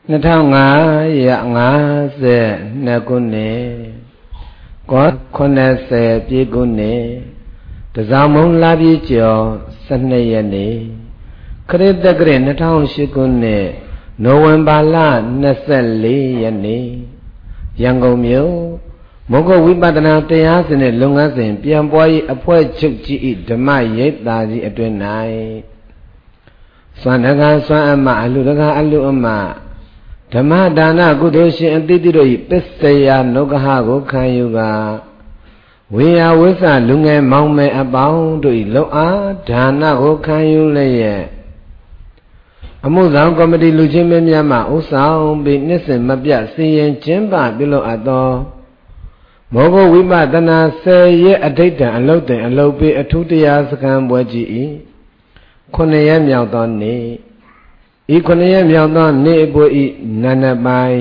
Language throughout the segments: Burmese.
2552ခုနှစ်ကော80ပြည့်ခုနှစ်တစောင်းမုံလာပြည့်ကျော်12ရက်နေ့ခရစ်တက္ကရာ2008ခုနှစ်နိုဝင်ဘာလ24ရက်နေ့ရန်ကုန်မြို့မုဂ္ဂဝိပဿနာတရားစင်နဲ့လုပ်ငန်းစဉ်ပြန်ပွားရေးအဖွဲ့ချုပ်ကြီး၏ဓမ္မရိပ်သာကြီးအတွင်၌စွမ်းတကားစွမ်းအမအလှတကားအလှအမဓမ္မဒါနကုသိုလ်ရှင်အတိတိတို့၏ပစ္စယနုဂဟကိုခံယူကာဝေယဝိသလူငယ်မောင်မယ်အပေါင်းတို့၏လုံအားဒါနကိုခံယူလျက်အမှုဆောင်ကော်မတီလူချင်းမင်းများမှဥဆောင်ပြီးနှစ်စဉ်မပြတ်စီရင်ကျင်းပပြုလုပ်အပ်သောမောဂဝိပဿနာ10ရက်အဋိဌံအလုတ်တင်အလုတ်ပေးအထူးတရားစခန်းပွဲကြီး၏9ရက်မြောက်သောနေ့ဤ9ရက်မြောက်သောနေ့အပွဲဤနန္ဒပိုင်း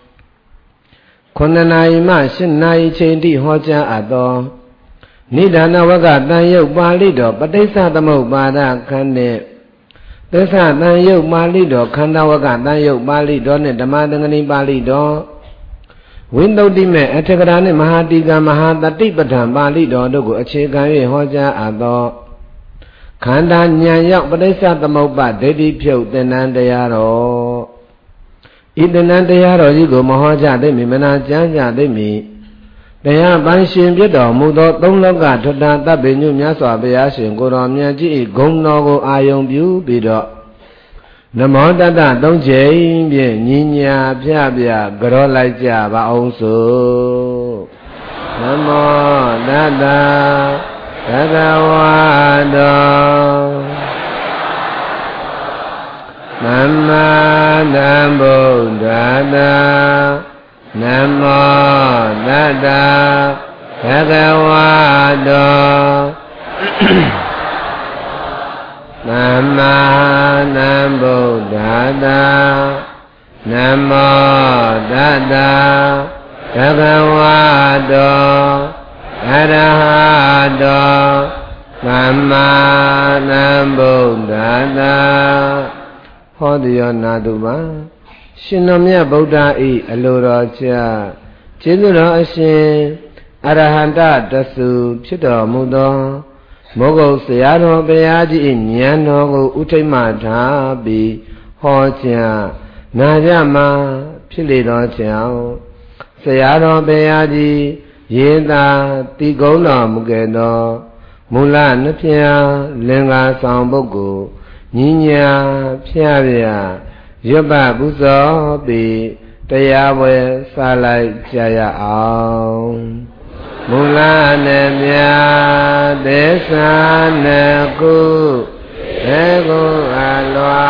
9နာရီမှ10နာရီချိန်ထိဟောကြားအပ်သောနိဒာနဝကတန်ယုတ်ပါဠိတော်ပဋိစ္စသမုပ္ပါဒခန်းနှင့်သစ္စာတန်ယုတ်ပါဠိတော်ခန္ဓာဝကတန်ယုတ်ပါဠိတော်နှင့်ဓမ္မသင်္ကနီပါဠိတော်ဝိသုဒ္ဓိမေအထကရာနှင့်မဟာတိကမဟာတတိပဋ္ဌာန်ပါဠိတော်တို့ကိုအခြေခံ၍ဟောကြားအပ်သောခန္ဓာဉာဏ်ရောက်ပဋိစ္စသမုပ္ပါဒိဋ္ဌိဖြုတ်သင်္นานတရားတော်ဤသင်္นานတရားတော်ကြီးကိုမဟောကြားသိမည်မနာကြမ်းကြသိမည်တရားပန်ရှင်ဖြစ်တော်မူသောသုံးလောကထွတ်တာတပ်ပေညွတ်မြတ်စွာဘုရားရှင်ကိုယ်တော်မြတ်ကြီး၏ဂုဏ်တော်ကိုအာယုံပြုပြီးတော့နမောတတသုံးချိန်ဖြင့်ညီညာဖြပြကြောလိုက်ကြပါအောင်စို့နမောတတဘဂဝတောသမ္မာသမ္ဗုဒ္ဓတ္တနမောတတ္တဘဂဝတောသမ္မာသမ္ဗုဒ္ဓတ္တနမောတတ္တဘဂဝတောအရဟတောသမ္မာသမ္ဗုဒ္ဓတ္တဟောတိယောနာတုပါရှင်တော်မြတ်ဗုဒ္ဓ၏အလိုတော်ချကျေးဇူးတော်အရှင်အရဟတတဆုဖြစ်တော်မူသောမောဂုတ်ဆရာတော်ဘုရားကြီး၏ဉာဏ်တော်ကိုဥထိတ်မှထားပြီးဟောကြားနာကြမှာဖြစ်လေတော်ကြောင့်ဆရာတော်ဘုရားကြီးယေတာတိကုံးတော်မူခဲ့သောမူလနှစ်ဖြာလင်္ကာဆောင်ပုဂ္ဂိုလ်ညီညာဖြာပြရွတ်ပပူဇော်ပြီးတရားပွဲစားလိုက်ကြရအောင်မူလနဲ့မြတ်သစ္စာနဲ့ကုဘေကုအလွာ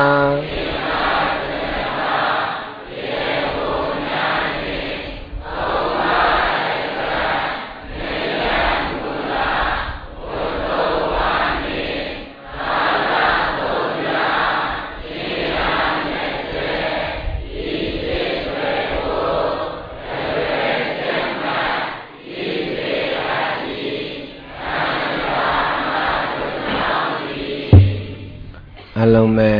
အလုံးမဲ့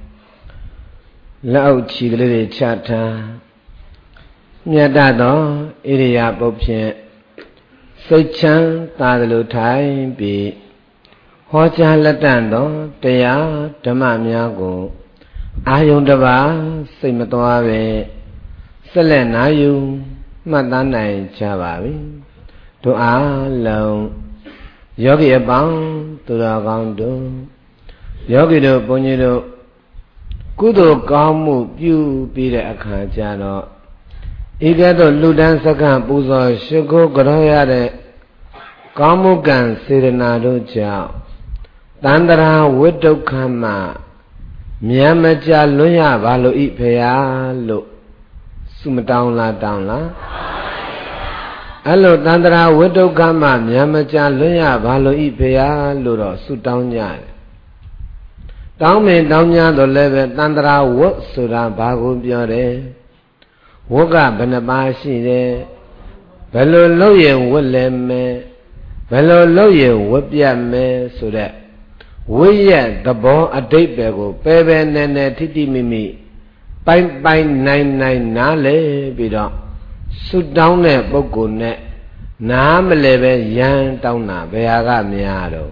လက်အောက်ခြေကလေးတွေချထားမြတ်သောဣရိယာပုတ်ဖြင့်စိတ်ချမ်းသာသလိုထိုင်ပြီးဟောကြားလက်တန့်သောတရားဓမ္မများကိုအာယုန်တစ်ပါးစိတ်မသွားပဲဆက်လက်နာယူမှတ်သားနိုင်ကြပါပြီတို့အားလုံးယောဂီအပေါင်းသူတော်ကောင်းတို့ယောဂီတို့ဘုန်းကြီးတို့ကုသိုလ်ကောင်းမှုပြုပြီးတဲ့အခါကျတော့ဤကဲ့သို့လူတန်းစက္ကန့်ပူဇော်ရှိခိုးကြောရတဲ့ကောင်းမှုကံစေတနာတို့ကြောင့်တန္တရာဝိတုခမမြတ်မကြလွတ်ရပါလို့ဤဖေဟာလို့ဆုမတောင်းလားတောင်းလားအဲ့လိုတန္တရာဝိတုခမမြတ်မကြလွတ်ရပါလို့ဤဖေဟာလို့တော့ဆုတောင်းကြတယ်တောင်းမင်းတောင်းများတော့လည်းပဲတန္တရာဝတ်ဆိုတာဘာကိုပြောတယ်ဝတ်ကဘယ်နှပါးရှိတယ်ဘယ်လိုလုပ်ရင်ဝတ်လဲမယ်ဘယ်လိုလုပ်ရင်ဝတ်ပြတ်မယ်ဆိုတဲ့ဝိရဲ့သဘောအတိတ်ပဲကိုပဲပဲနဲ့နဲ့ထိထိမိမိပိုင်နိုင်နားလေပြီးတော့စွတ်တောင်းတဲ့ပုဂ္ဂိုလ်နဲ့နားမလဲပဲရမ်းတောင်းတာဘယ်ဟာကများတော့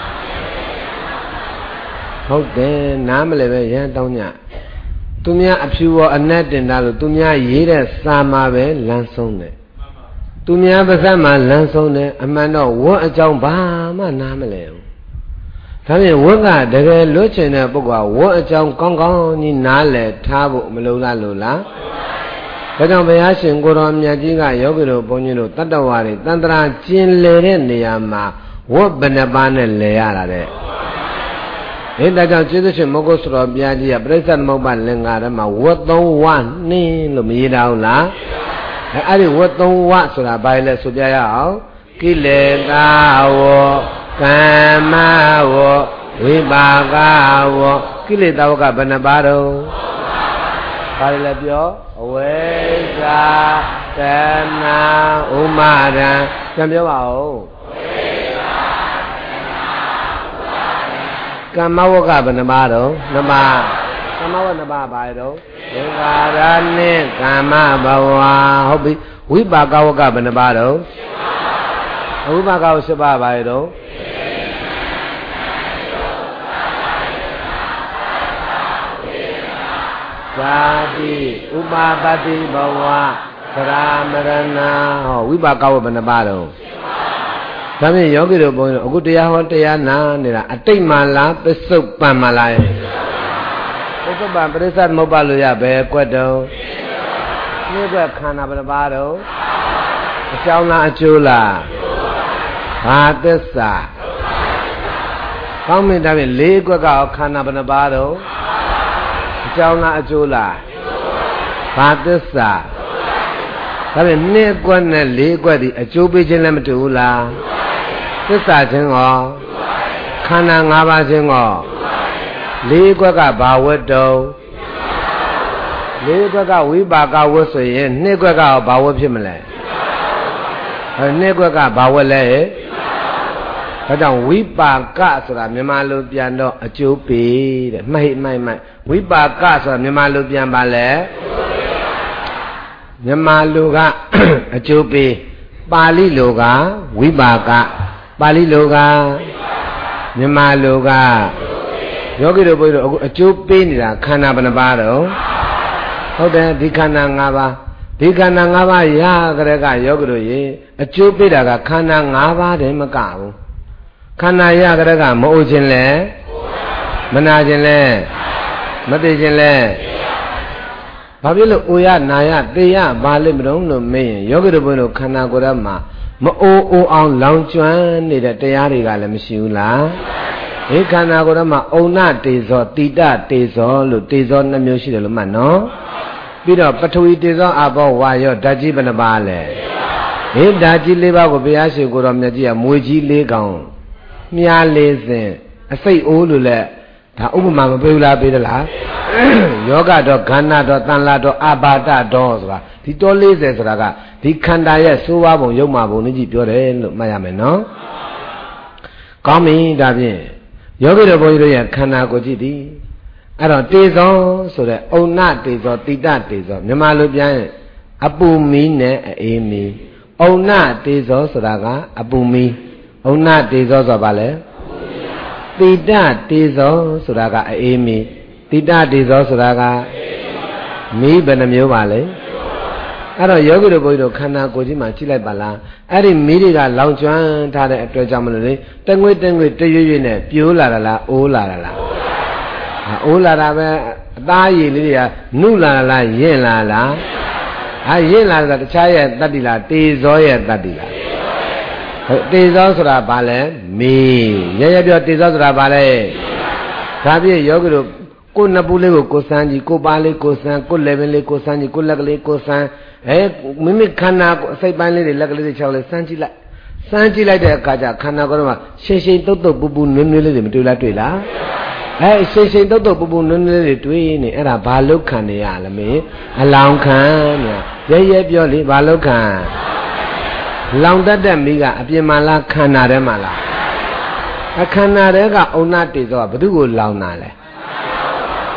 ဟုတ်တယ်နားမလဲပဲရမ်းတောင်းညသူများအဖြူရောအနက်တင်တာလို့သူများရေးတဲ့စာမှာပဲလမ်းဆုံးတယ်သူများပါးစပ်မှာလမ်းဆုံးတယ်အမှန်တော့ဝတ်အကြောင်းဘာမှနားမလဲဘူးဒါဖြင့်ဝတ်ကတကယ်လွတ်ချင်တဲ့ပုဂ္ဂိုလ်ကဝတ်အကြောင်းကောင်းကောင်းကြီးနားလဲထားဖို့မလိုလားလို့လားဒါကြောင့်ဘုရားရှင်ကိုတော်မြတ်ကြီးကယောဂီတို့ဘုန်းကြီးတို့တတ္တဝါတွေတန်ត្រာကျင်လေတဲ့နေရာမှာဝတ်ဘယ်နှပါးနဲ့လဲရတာတဲ့ဒါကြောင့်ကျေးဇူးရှင်မဂ္ဂုစရောဘုရားကြီးကပြိဿသမုပ္ပါလင်္ကာထဲမှာဝတ်သုံးဝနှင်းလို့မရေးတာဟုတ်လားအဲ့ဒီဝတ်သုံးဝဆိုတာဘာလဲဆိုပြရအောင်ကိလေသာဝကမ္မဝဝိပါကဝကိလေသာဝကဘယ်နှပါးတော့ဘာလဲပြောအဝိဇ္ဇာတဏှာဥပါဒံပြန်ပြောပါဦးကမ္မဝကဘယ်နှပါးတော့နှစ်ပါးကမ္မဝနှစ်ပါးပါတော့သင်္ခါရနဲ့ကာမဘဝဟုတ်ပြီဝိပါကဝကဘယ်နှပါးတော့ဝိပါကဝ7ပါးပါတော့ဇာတိဥပါပတ္တိဘဝသရမရဏဟောဝိပါကဝဘယ်နှပါးတော့ဒါဖြင့်ယောဂီတို့ဘုန်းကြီးတို့အခုတရားဟောတရားနာနေတာအတိတ်မှလားပစ္စုပန်မှလားပစ္စုပန်ပရိစ္ဆသမုပ္ပါလို့ရပဲကွက်တော့ဒီကွက်ခန္ဓာဘယ်နှပါးတော့အကြောင်းလားအကျိုးလားဘာသစ္စာကောင်းပြီဒါဖြင့်၄ကွက်ကခန္ဓာဘယ်နှပါးတော့အကြောင်းလားအကျိုးလားဘာသစ္စာဒါဖြင့်2ကွက်နဲ့4ကွက်ဒီအကျိုးပေးခြင်းလည်းမတူဘူးလားသစ္စာချင်းရောခန္ဓာ5ပါးချင်းရော4ကွက်ကဘာဝတ္တု4ကွက်ကဝိပါကဝတ်ဆိုရင်2ကွက်ကဘာဝတ်ဖြစ်မလဲ2ကွက်ကဘာဝတ်လဲဒါကြောင့်ဝိပါကဆိုတာမြန်မာလိုပြန်တော့အကျိုးပေးတဲ့မှိတ်ဝိပါကဆိုတာမြန်မာလိုပြန်ပါလဲမြန်မာလိုကအကျိုးပေးပါဠိလိုကဝိပါကပါဠိလိုကမြန်မာလိုကယောဂီတို့ဘုန်းကြီးတို့အခုအကျိုးပေးနေတာခန္ဓာဘယ်နှပါးတော့ဟုတ်တယ်ဒီခန္ဓာ5ပါးဒီခန္ဓာ5ပါးရကြတဲ့ကယောဂီတို့ရေအကျိုးပေးတာကခန္ဓာ5ပါးတည်းမကဘူးခန္ဓာရကြတဲ့ကမအိုခြင်းလဲမနာခြင်းလဲမသိခြင်းလဲဘာဖြစ်လို့အိုရနာရသေရဘာလို့မတုံးလို့မေးရင်ယောဂီတို့ဘုန်းကြီးတို့ခန္ဓာကိုယ်ထဲမှာမအိုအောင်လောင်ကျွမ်းနေတဲ့တရားတွေကလည်းမရှိဘူးလားဒီခန္ဓာကိုယ်ထဲမှာအုံနာတေဇောတိတတေဇောလို့တေဇော2မျိုးရှိတယ်လို့မှတ်နော်ပြီးတော့ပထဝီတေဇောအဘောဝါရောဓာတ်ကြီးဘယ်နှပါလဲဒီဓာတ်ကြီး4ပါးကိုဘုရားရှင်ကိုယ်တော်မြတ်ကြီးကမွေကြီး4ကောင်မြား4စင်အစိတ်အိုးလို့လဲဒါဥပမာမပေးဘူးလားပေးသလားယောဂတော့ခန္ဓာတော့တန်လာတော့အာဘာတတော့ဆိုတာဒီတော40ဆိုတာကဒီခန္ဓာရဲ့စိုးဝါးပုံရုပ်မာပုံလေးကြီးပြောတယ်လို့မှတ်ရမယ်နော်ကောင်းပြီဒါဖြင့်ယောဂီတော်ဘုန်းကြီးတို့ရဲ့ခန္ဓာကိုယ်ကြည့်သည်အဲ့တော့တေဇောဆိုတဲ့အုံနာတေဇောတိတတေဇောမြန်မာလိုပြန်ရင်အပူမီးနဲ့အေးမီးအုံနာတေဇောဆိုတာကအပူမီးအုံနာတေဇောဆိုတာဘာလဲတိတတေဇောဆိုတာကအေးမီးတိတတေဇောဆိုတာကမီးဘယ်နှမျိုးပါလဲအဲ့တော့ယောဂီတို့ဘုန်းကြီးတို့ခန္ဓာကိုယ်ကြီးမှာကြည့်လိုက်ပါလားအဲ့ဒီမီးတွေကလောင်ကျွမ်းထားတဲ့အတွက်ကြောင့်မလို့လေတငွေ့တရွရွနဲ့ပြိုးလာတာလားအိုးလာတာလားအိုးလာတာပဲအသားရည်လေးတွေကနုလာလားရင့်လာလားရင့်လာတာတခြားရဲ့တတ္တိလားတေဇောရဲ့တတ္တိလားတေဇောဆိုတာဘာလဲမီးရပြောတေဇောဆိုတာဘာလဲဒါပြည့်ယောဂီတို့ကိုယ်နှစ်ပူလေးကိုကိုစမ်းကြည့်ကိုပါလေးကိုစမ်းကိုလက်ပင်လေးကိုစမ်းကြည့်ကိုလက်ကလေးကိုစမ်းမိမိခန္ဓာအစိတ်ပိုင်းလေးတွေလက်ကလေးတွေခြောက်လေးစမ်းကြည့်လိုက်တဲ့အခါကျခန္ဓာကိုယ်မှာရှိန်တုတ်ပူပူနွေးနွေးလေးတွေမတွေ့လားရှိန်တုတ်ပူပူနွေးနွေးလေးတွေတွေ့နေအဲ့ဒါဘာလုတ်ခံနေရလဲမေအလောင်းခံရဲပြောလေဘာလုတ်ခံလောင်တတ်တဲ့မိကအပြင်မှာလားခန္ဓာထဲမှာလားအခန္ဓာထဲကအုံနာတေဇောကဘယ်သူကိုလောင်တာလဲ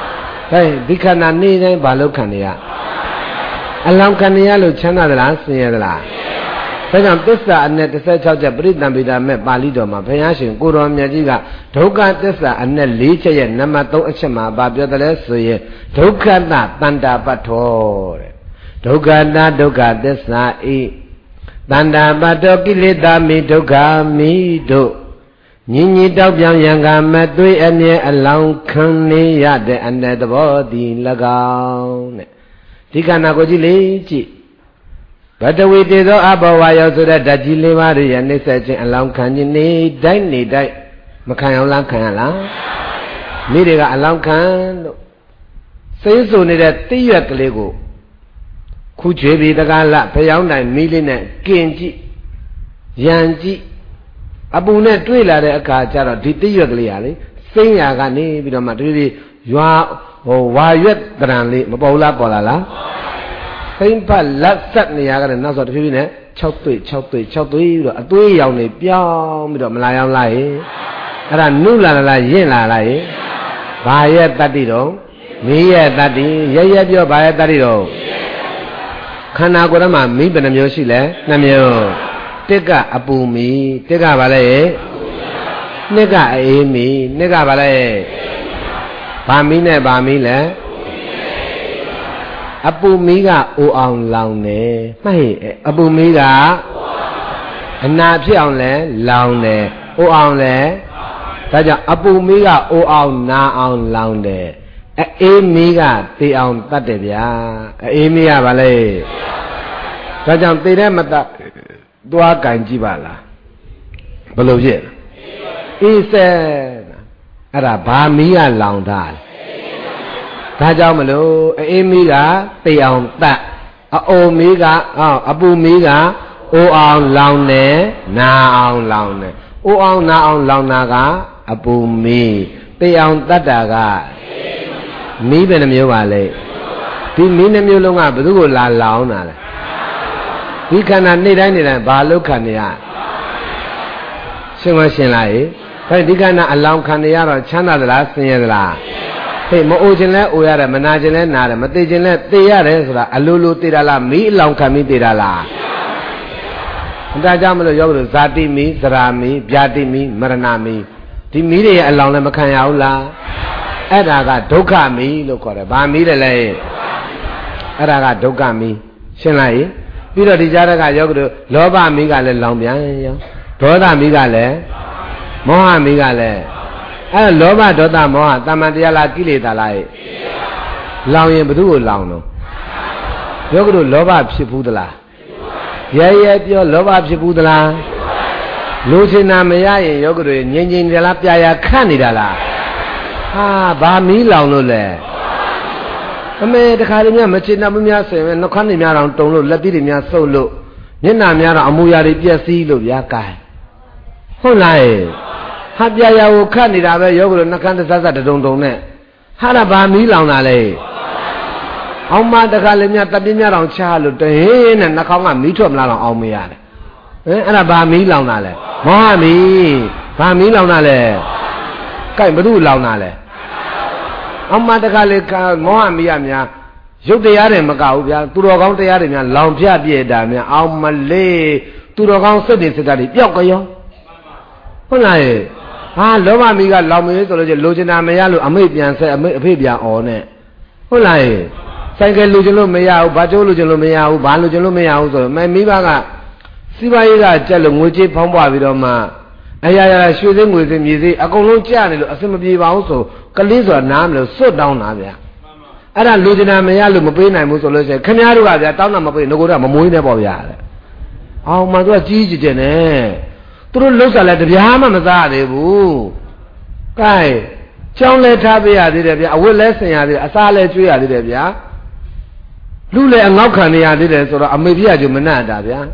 Hey, Dikana need a balokania. Along Kanialo Chana the last year. Sayang Tessa and net the search of the Britain with a met Balidoma, Payashin, Guram Yajiga, Toka Tessa and net Licha and Namato Achama, Babia the Lessoye, Toka na Tanda Patore, Toka na Doka Tessa e Tanda Batoki Lida mi Toka mi do. Nini Dobian Yanga Matui and ye along Kani Yade and the body Lagaon. Tikana Gojili. But we did the Abawaya so that Dajili and they said along Kanini, die, Makayala Kayala. Midiga along Kan. Say so near that Tia Lego. Kuchebi the Gala, Payana, Millionaire, Kenji, Yanji, Abuna Twila, the Akachara, Titia Gliali, Sing Yagani, Vidamatri, you are, oh, why yet, Granly, Mabola Polala. Simple, let's certainly I got another feeling. Chop to it, a twee on the piano, Malaya lie. And I knew la yena lie. Buy it, Tadido. Me yet, Daddy, yet, your buy it, Tadido. Kanagorama, me, but I'm your shile, Namio. Take a boomy, take a ballet. Nega Amy, nega ballet. Bamile. Abu Miga o on laune, my Abu Miga, and not on le, laune, o on le, Taja Abu Miga o on na on laune, a miga, the on Tatevia, a mia valley. Taja Tidemata, Dua Ganjibala. Below yet. He said, Araba Mia laundal. Tajamalo, Emiga, Tiong Ta, Omiga, Abu Miga, O on Laune, Na on Laune, O on Na on Launaga, Abu Mi, Tiong Tataga, Mi Benamule, Timinamulunga, Budu La Launa. He cannot need any Balukania. Singing, but he cannot allow Kania or Chana the last year. Hey, Moojinle, Uyara, Manajile, Nada, Matijinle, Tiara, Alulu Tirala, me, long Kami Tirala. Tajamalo Yoga, Zati me, Zarami, Biati me, Maranami. The media along the Makayaula. Adaga, Doka me, look at a Bami the lay. Adaga, Doka me. Shenai, Peter Dijaraga Yoga, Loba Migale, Lombian, Toda Migale, Moha Migale. Loba Dota Moa, Tamadiala Kilita Lai. Long Budu Long. Yogu Loba Psipudala. Yet your Loba Psipudala. Lucina Maya, Yogu, Yin de la Pia Canidala. Ah, Bami Launole. I made the Caribbean Machina Mumia, and no Canimia on Tono, Latimia solo. Yenamia Amuya Piasi, Yakai. Honai. Habia will candida Yogu Nakanda Zaza don't net. Haraba Milanale. Oma the Calimia Tabina on Charlotte, and Nakama Mitum Lala Omia. And about Milanale. Mohami, Bamilanale. Kaimadu Launale. Oma the Calica, Mohamia, Judiare Macau, Turogan the Arena, Lampia Biedamia, Almale, Turogan Sodicitari, Yokoyo. Honai. Ah, Loma Miga Lami, Lugina Mayalu, Amabian, say Abibia on it. Holai, Sanka Lugino Maya, Bajo Lugino Maya, Balugino Maya, my Mibaga, Sibaga, Jelum, which is Pomba Vidoma. I shooting with the music, a Golo channel, a Simbi also, Calizo, Namlo, so down Avia. And I Lugina Mayalu, Mabina, Musolo, Canaru, I town of Mabino, Mamuina Bovia. Oh, my God, Gigi Jene. Through looks like the Yama Mazadi, Kai, John let Tabia did it, I will lesson at it, as I let you at it, ya. Lule and Lokania did it, so I may be a Jumanada,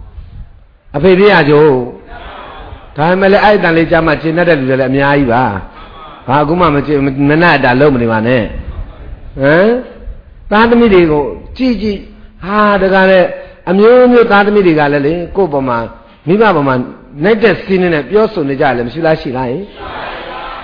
a baby. Time I don't let Jamachi, not a Miaiva. Aguma Manada, Lomani, eh? Tadamidigo, Gigi, ah, the Gale, a new Tadamidi Galile, Cobama, Mimaman. Next scene in a Yosun the Jalem, Shilashi.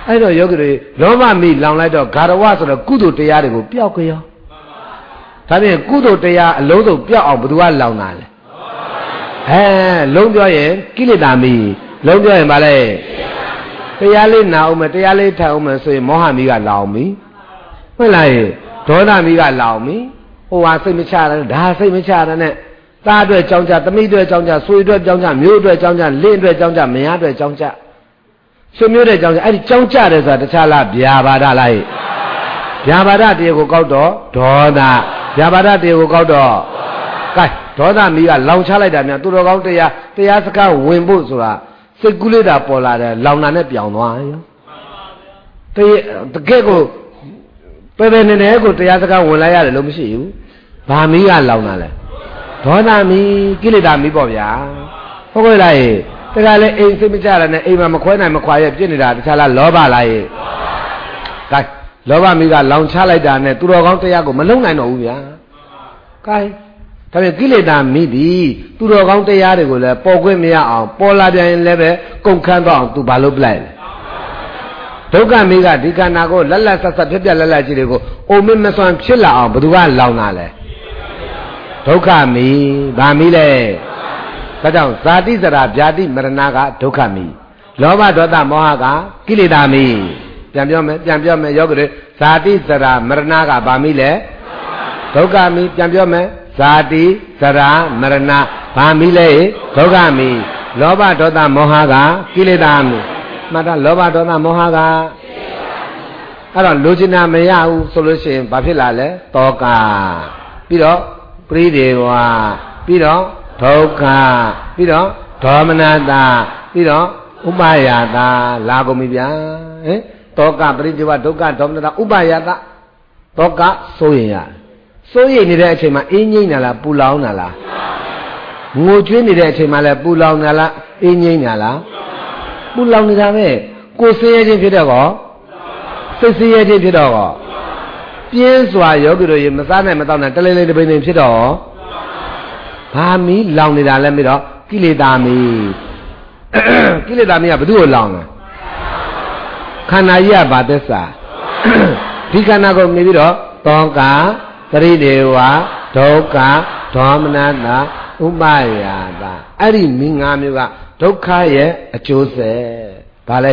အဲ့တော့ယောဂီတွေလောဘမိလောင်လိုက်တော့ဂါရဝဆိုတော့ကုသိုလ်တရားတွေကိုပျောက်ကြောဒါဖြင့်ကုသိုလ်တရားအလုံးစုံပျောက်အောင်ဘယ်သူကလောင်တာလဲလုံးပြောရင်ကိလေသာမိလုံးပြောရင်ဗာလဲတရားလေးနာအောင်မယ်တရားလေးထိုင်အောင်မယ်ဆိုရင်မောဟမိကလောင်ပြီဟုတ်လားဒေါသမိကလောင်ပြီဟိုဟာစိတ်မချတာဒါစိတ်မချတာနဲ့သားအတွက်ကြောင်းကြသမီးအတွက်ကြောင်းကြဆွေအတွက်ကြောင်းကြမျိုးအတွက်ကြောင်းကြလင့်အတွက်ကြောင်းကြမယားအတွက်ကြောင်းကြဆွေမျိုးတဲ့ကြောင်းကြအဲ့ဒီကြောင်းကြတယ်ဆိုတာတခြားလားဗျာပါဒလားဗျာပါဒတရားကိုကောက်တော့ဒေါသဗျာပါဒတရားကိုကောက်တော့ကဲဒေါသမီးကလောင်ချလိုက်တာများသူတော်ကောင်းတရားစကားဝင်ဖို့ဆိုတာစိတ်ကူးလေးတာပေါ်လာတယ်လောင်တာနဲ့ပြောင်းသွားရောတကယ်ကိုပဲနေနေကိုတရားစကားဝင်လိုက်ရတယ်လို့မရှိဘူးဘာမီးကလောင်တာလဲဒေါသမီးကိလေသာမီးပေါ့ဗျာဟုတ်ကဲ့လားတခါလဲအိမ်စိတ်မကြတာနဲ့အိမ်မှာမခွဲနိုင်မခွာရပြစ်နေတာတခြားလားလောဘလားကဲလောဘမီးကလောင်ချလိုက်တာနဲ့သူတော်ကောင်းတရားကိုမလုံနိုင်တော့ဘူးဗျာကဲဒါပြန်ကိလေသာမိသည်သူတော်ကောင်းတရားတွေကိုလည်းပေါ်ခွင့်မရအောင်ပေါ်လာပြန်ရင်လည်းပဲကုန်ခန်းတော့အောင်သူဘာလို့ပြလိုက်လဲဒုက္ခမိကဒီခန္ဓာကိုလက်လက်ဆက်ဆက်ပြလက်လက်ကြီးတွေကိုအိုမင်းမစွမ်းဖြစ်လာအောင်ဘယ်သူကလောင်တာလဲဒုက္ခမိဘာမိလဲဒါကြောင့်ဇာတိစရာဗျာတိမရဏကဒုက္ခမိလောဘဒေါသမောဟကကိလေသာမိပြန်ပြောမယ်ယောဂတွေဇာတိစရာမရဏကဘာမိလဲဒုက္ခမိပြန်ပြောမယ်ဇာတိစရာမရဏဘာမိလဲဒုက္ခမိလောဘဒေါသမောဟကကိလေသာမိမှတ်တာလောဘဒေါသမောဟကအဲ့တော့လိုချင်တာမရဘူးဆိုလို့ရှိရင်ဘာဖြစ်လာလဲတောကပြီးတော့ပရိဒေဝပြီးတော့ဒုက္ခပြီးတော့ဒေါမနတာပြီးတော့ဥပါယတာလာကုန်ပြီဗျာဟင်တောကပရိဒေဝဒုက္ခဒေါမနတာဥပါယတာတောကစိုးရင်ရစိုးရိမ်နေတဲ့အချိန်မှာအင်းငိမ့်နာလားပူလောင်နာလားငိုကြွေးနေတဲ့အချိန်မှာလည်းပူလောင်နာလားအင်းငိမ့်နာလားပူလောင်နေတာပဲကိုယ်ဆင်းရဲခြင်းဖြစ်တော့ကောစိတ်ဆင်းရဲခြင်းဖြစ်တော့ကောပြင်းစွာယောဂီတို့ရေမစားနိုင်မတော့နိုင်တလေးလေးတပိနေဖြစ်တော့ဘာမီးလောင်နေတာလဲမတော့ကိလေသာမီးကိလေသာမီးကဘယ်သူ့ကိုလောင်လဲခန္ဓာကြီးကဘာသက်စာဒီခန္ဓာကိုမြင်ပြီးတော့တောကပရိဒေဝဒုက္ခဒေါမနတာဥပါယတာအဲ့ဒီမီး၅မျိုးကဒုက္ခရဲ့အကျိုးဆက်ဘာလဲ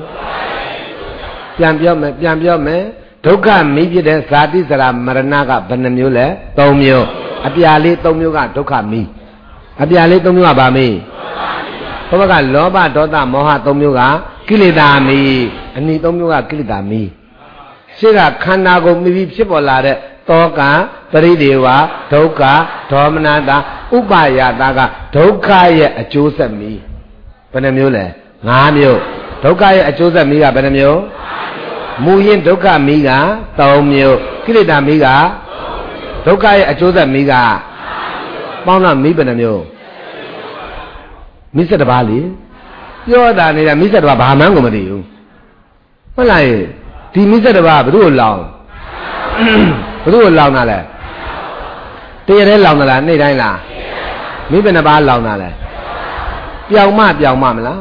ပြန်ပြောမယ်ဒုက္ခမီးဖြစ်တဲ့ဇာတိစရာမရဏကဘယ်နှမျိုးလဲ၃မျိုးအပြာလေး၃မျိုးကဒုက္ခမီးအပြာလေး၃မျိုးကဘာမီးဘုရားကလောဘဒေါသမောဟ၃မျိုးကကိလေသာမီးအနိ၃မျိုးကကိလေသာမီးရှေ့ကခန္ဓာကိုမြည်ပြီးဖြစ်ပေါ်လာတဲ့တောကပရိဒေဝဒုက္ခဒေါမနတာဥပါယတာကဒုက္ခရဲ့အကျိုးဆက်မီးဘယ်နှမျိုးလဲ၅မျိုးဒုက္ခရဲ့အကျိုးဆက်မီးကဘယ်နှမျိုးမူရင်ဒုက္ခမီးက၃မျိုးကိလေသာမီးကဒုက္ခရဲ့အကျိုးဆက်မီးကပေါင်းတော့မီးဘယ်နှမျိုးမီး၁၁ပါးလေပြောတာနေတာမီး၁၁ပါးဘာမှန်းကိုမသိဘူးဟုတ်လားဒီမီး၁၁ပါးဘယ်သူ့ကိုလောင်ဘယ်သူ့ကိုလောင်တာလဲတရတဲ့လောင်တာလားနေ့တိုင်းလားမီးဘယ်နှပါးလောင်တာလဲပြောင်မမလားပြောင်ပါဗျ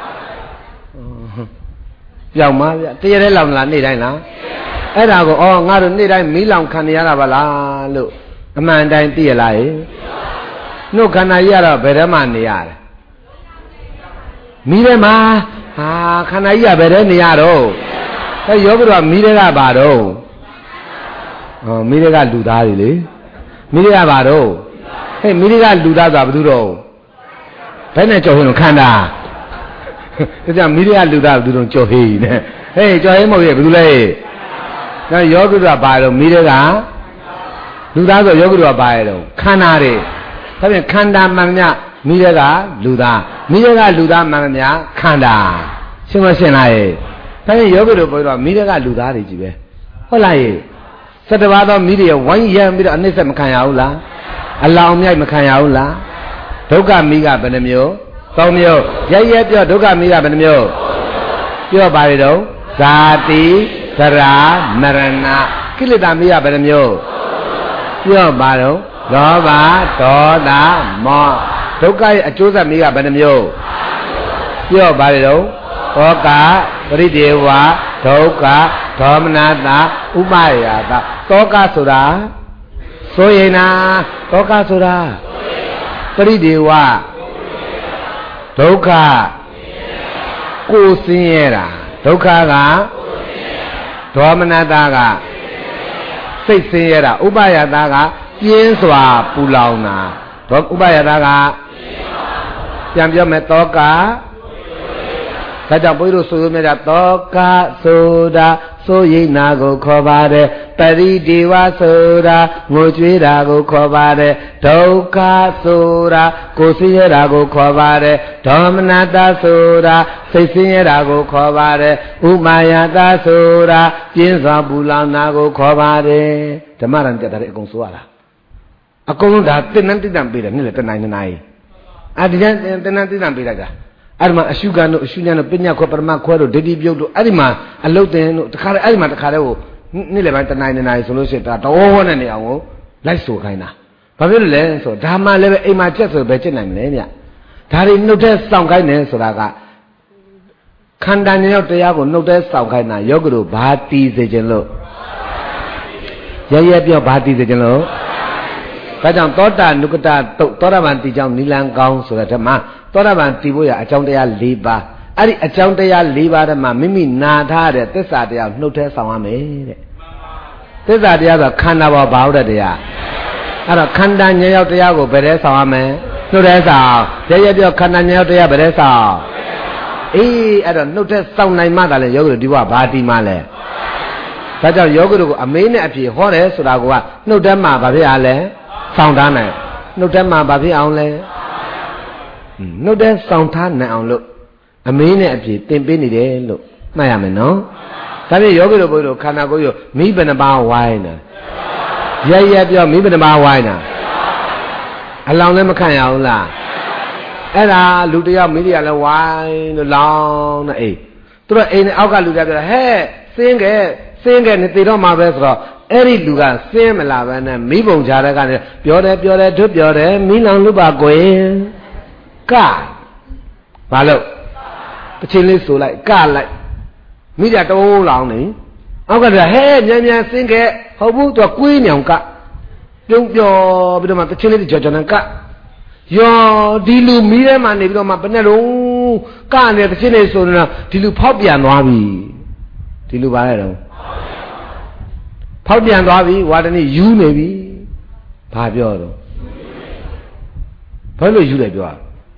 တရတဲ့လောင်တာလားနေ့တိုင်းလားအဲ့ဒါကိုငါတို့နေ့တိုင်းမီးလောင်ခံနေရတာပါလားလို့အမှန်တိုင်းသိရလားနှုတ်ခန္ဓာကြီးကတော့ဘယ်ထဲမှာနေရလဲမီးထဲမှာခန္ဓာကြီးကဘယ်ထဲနေရတော့အဲယောဂီတို့ကမီးထဲကပါတော့မီးထဲကလူသားတွေလေမီးထဲကပါတော့ဟဲ့မီးထဲကလူသားဆိုတာဘယ်သူတော့ဘယ်နဲ့ကြော်ဟင်းလို့ခန္ဓာဒါကြောင့်မီးထဲကလူသားဘယ်သူတော့ကြော်ဟင်းနဲ့ဟေးကြော်ဟင်းမဟုတ်ရဲ့ဘယ်သူလဲဒါယောဂီတို့ကပါတော့မီးထဲကလူသားဆိုယောဂီတို့ကပါရတော့ခန္ဓာတွေဒါပြန်ခန္ဓာမှန်မြမီးထဲကလူသားမီးထဲကလူသားမှန်မြခန္ဓာရှင်းမရှင်းလားဒါပြန်ယောဂီတို့ပြောတော့မီးထဲကလူသားတွေကြီးပဲဟုတ်လား17ပါးသောမီးတွေဝိုင်းရံပြီးတော့အနှိမ့်ဆက်မခံရဘူးလားအလောင်မြိုက်မခံရဘူးလားဒုက္ခမီးကဘယ်နှမျိုး၃မျိုးရဲပြောဒုက္ခမီးကဘယ်နှမျိုးပြောပါလေတော့ဇာတိသရာမရဏကိလေသာမီးကဘယ်နှမျိုးပြောပါတော့လောဘဒေါသမောဒုက္ခရဲ့အကျိုးဆက်မီးကဘယ်နှမျိုးပြောပါလေတော့တောကပပရိဒေဝဒုက္ခဒေါမနတာဥပယတာတောကဆိုတာဆိုရင်နာတောကဆိုတာပရိဒေဝဒုက္ခကိုယ်ဆင်းရဲတာဒုက္ခကဒေါမနတာကစိတ်ဆင်းရဲတာဥပယတာကပြင်းစွာပူလောင်တာဥပယတာကပြန်ပြောမယ်တောကဒါကြောင့်ဘုရားတို့ဆိုရမြတ်တောကဆိုတာဆိုရိနာကိုခေါ်ပါတယ်ပရိဒေဝဆိုတာငိုကြွေးတာကိုခေါ်ပါတယ်ဒုက္ခဆိုတာကိုယ်ဆင်းရဲတာကိုခေါ်ပါတယ်ဒေါမနတာဆိုတာစိတ်ဆင်းရဲတာကိုခေါ်ပါတယ်ဥမာယတာဆိုတာပြင်းစွာပူလောင်တာကိုခေါ်ပါတယ်ဓမ္မရံပြတ်တာအကုန်ဆိုရတာအကုန်လုံးဒါတင်နှံတိတံပေးတယ်နေ့လေတနိုင်နိုင်ဒီကျန်တင်နှံတိတံပေးလိုက်တာအဲ့ဒီမှာအရှုခံတို့အရှုဉာဏ်တို့ပညာခွဲပရမခွဲတို့ဒိဋ္ဌိပြုတ်တို့အဲ့ဒီမှာအလုတ်တင်တို့တခါလေအဲ့ဒီမှာတခါလေဟိုနေ့လေပိုင်းတနိုင်နိုင်ဆိုလို့ရှိရင်ဒါတော်ဟောနဲ့နေအောင်ကိုလိုက်ဆိုခိုင်းတာဘာဖြစ်လို့လဲဆိုဒါမှလည်းပဲအိမ်မှာချက်ဆိုပဲချက်နိုင်မလဲဗျဒါတွေနှုတ်တဲ့စောင့်ခိုင်းတယ်ဆိုတာကခန္ဓာဉာဏ်ရောက်တရားကိုနှုတ်တဲ့စောင့်ခိုင်းတာယောဂတို့ဘာတီးစေခြင်းလို့ရပြောဘာတီးစေခြင်းလို့ဒါကြောင့်သောတာနုကတတုတ်သောတာပန်တီကြောင့်နိလန်ကောင်းဆိုတဲ့ဓမ္မသောတာပန်တီဖို့ရအကြောင်းတရား၄ပါးအဲ့ဒီအကြောင်းတရား၄ပါးဓမ္မမိမိနာထားတဲ့သစ္စာတရားနှုတ်ထဲဆောင်ရမယ်တဲ့သစ္စာတရားဆိုခန္ဓာပေါ်ဘာဟုတ်တဲ့တရားအဲ့တော့ခန္ဓာဉာဏ်ရောက်တရားကိုဘယ်ထဲဆောင်ရမလဲနှုတ်ထဲဆောင်ရပြောခန္ဓာဉာဏ်ရောက်တရားဘယ်ထဲဆောင်အေးအဲ့တော့နှုတ်ထဲဆောင်နိုင်မှသာလေယောဂီတို့ဒီဘဝဘာတီမှလဲဒါကြောင့်ယောဂီတို့ကိုအမေးနဲ့အဖြေဟောတယ်ဆိုတာကနှုတ်ထဲမှာဘာဖြစ်ရလဲဆောင်ထားနိုင်နှုတ်ထဲမှာဘာဖြစ်အောင်လဲနှုတ်ထဲဆောင်ထားနိုင်အောင်လို့အမေးနဲ့အဖြေသင်ပေးနေတယ်လို့မှတ်ရမယ်နော်ဒါဖြင့်ယောဂီတို့ဘုရားတို့ခန္ဓာကိုယ်ရောမိဘနှပါဝိုင်းတာရပြောမိဘနှပါဝိုင်းတာအလောင်းလည်းမခံရဘူးလားအဲ့ဒါလူတယောက်မိတွေကလည်းဝိုင်းလို့လောင်းနေအေးသူတို့အိမ်နဲ့အောက်ကလူတွေပြောဟဲ့စင်းခဲ့နေတေတော့မှာပဲဆိုတော့အဲ့ဒီလူကစင်းမလာပဲနဲ့မိဘုံချတဲ့ကနေပြောတယ်တို့ပြောတယ်မိလောင်လူပါကွယ်ကဘာလို့တချင်းလေးဆိုလိုက်ကလိုက်မိကြတုံးလောင်နေအောက်ကပြဟဲမြန်စင်းခဲ့ဟုတ်ဘူးသူကကွေးညောင်ကပြုံးပြောပြီးတော့မှတချင်းလေးကြော်နေကယောဒီလူမီးထဲမှာနေပြီးတော့မှဘယ်နဲ့တော့ကနေတချင်းလေးဆိုတော့ဒီလူဖောက်ပြန်သွားပြီဒီလူပါလဲတော့ဖောက်ပြန်သွားပြီဝါဒနိယူနေပြီဘာပြောတော့ဘာလို့ယူတယ်ပြော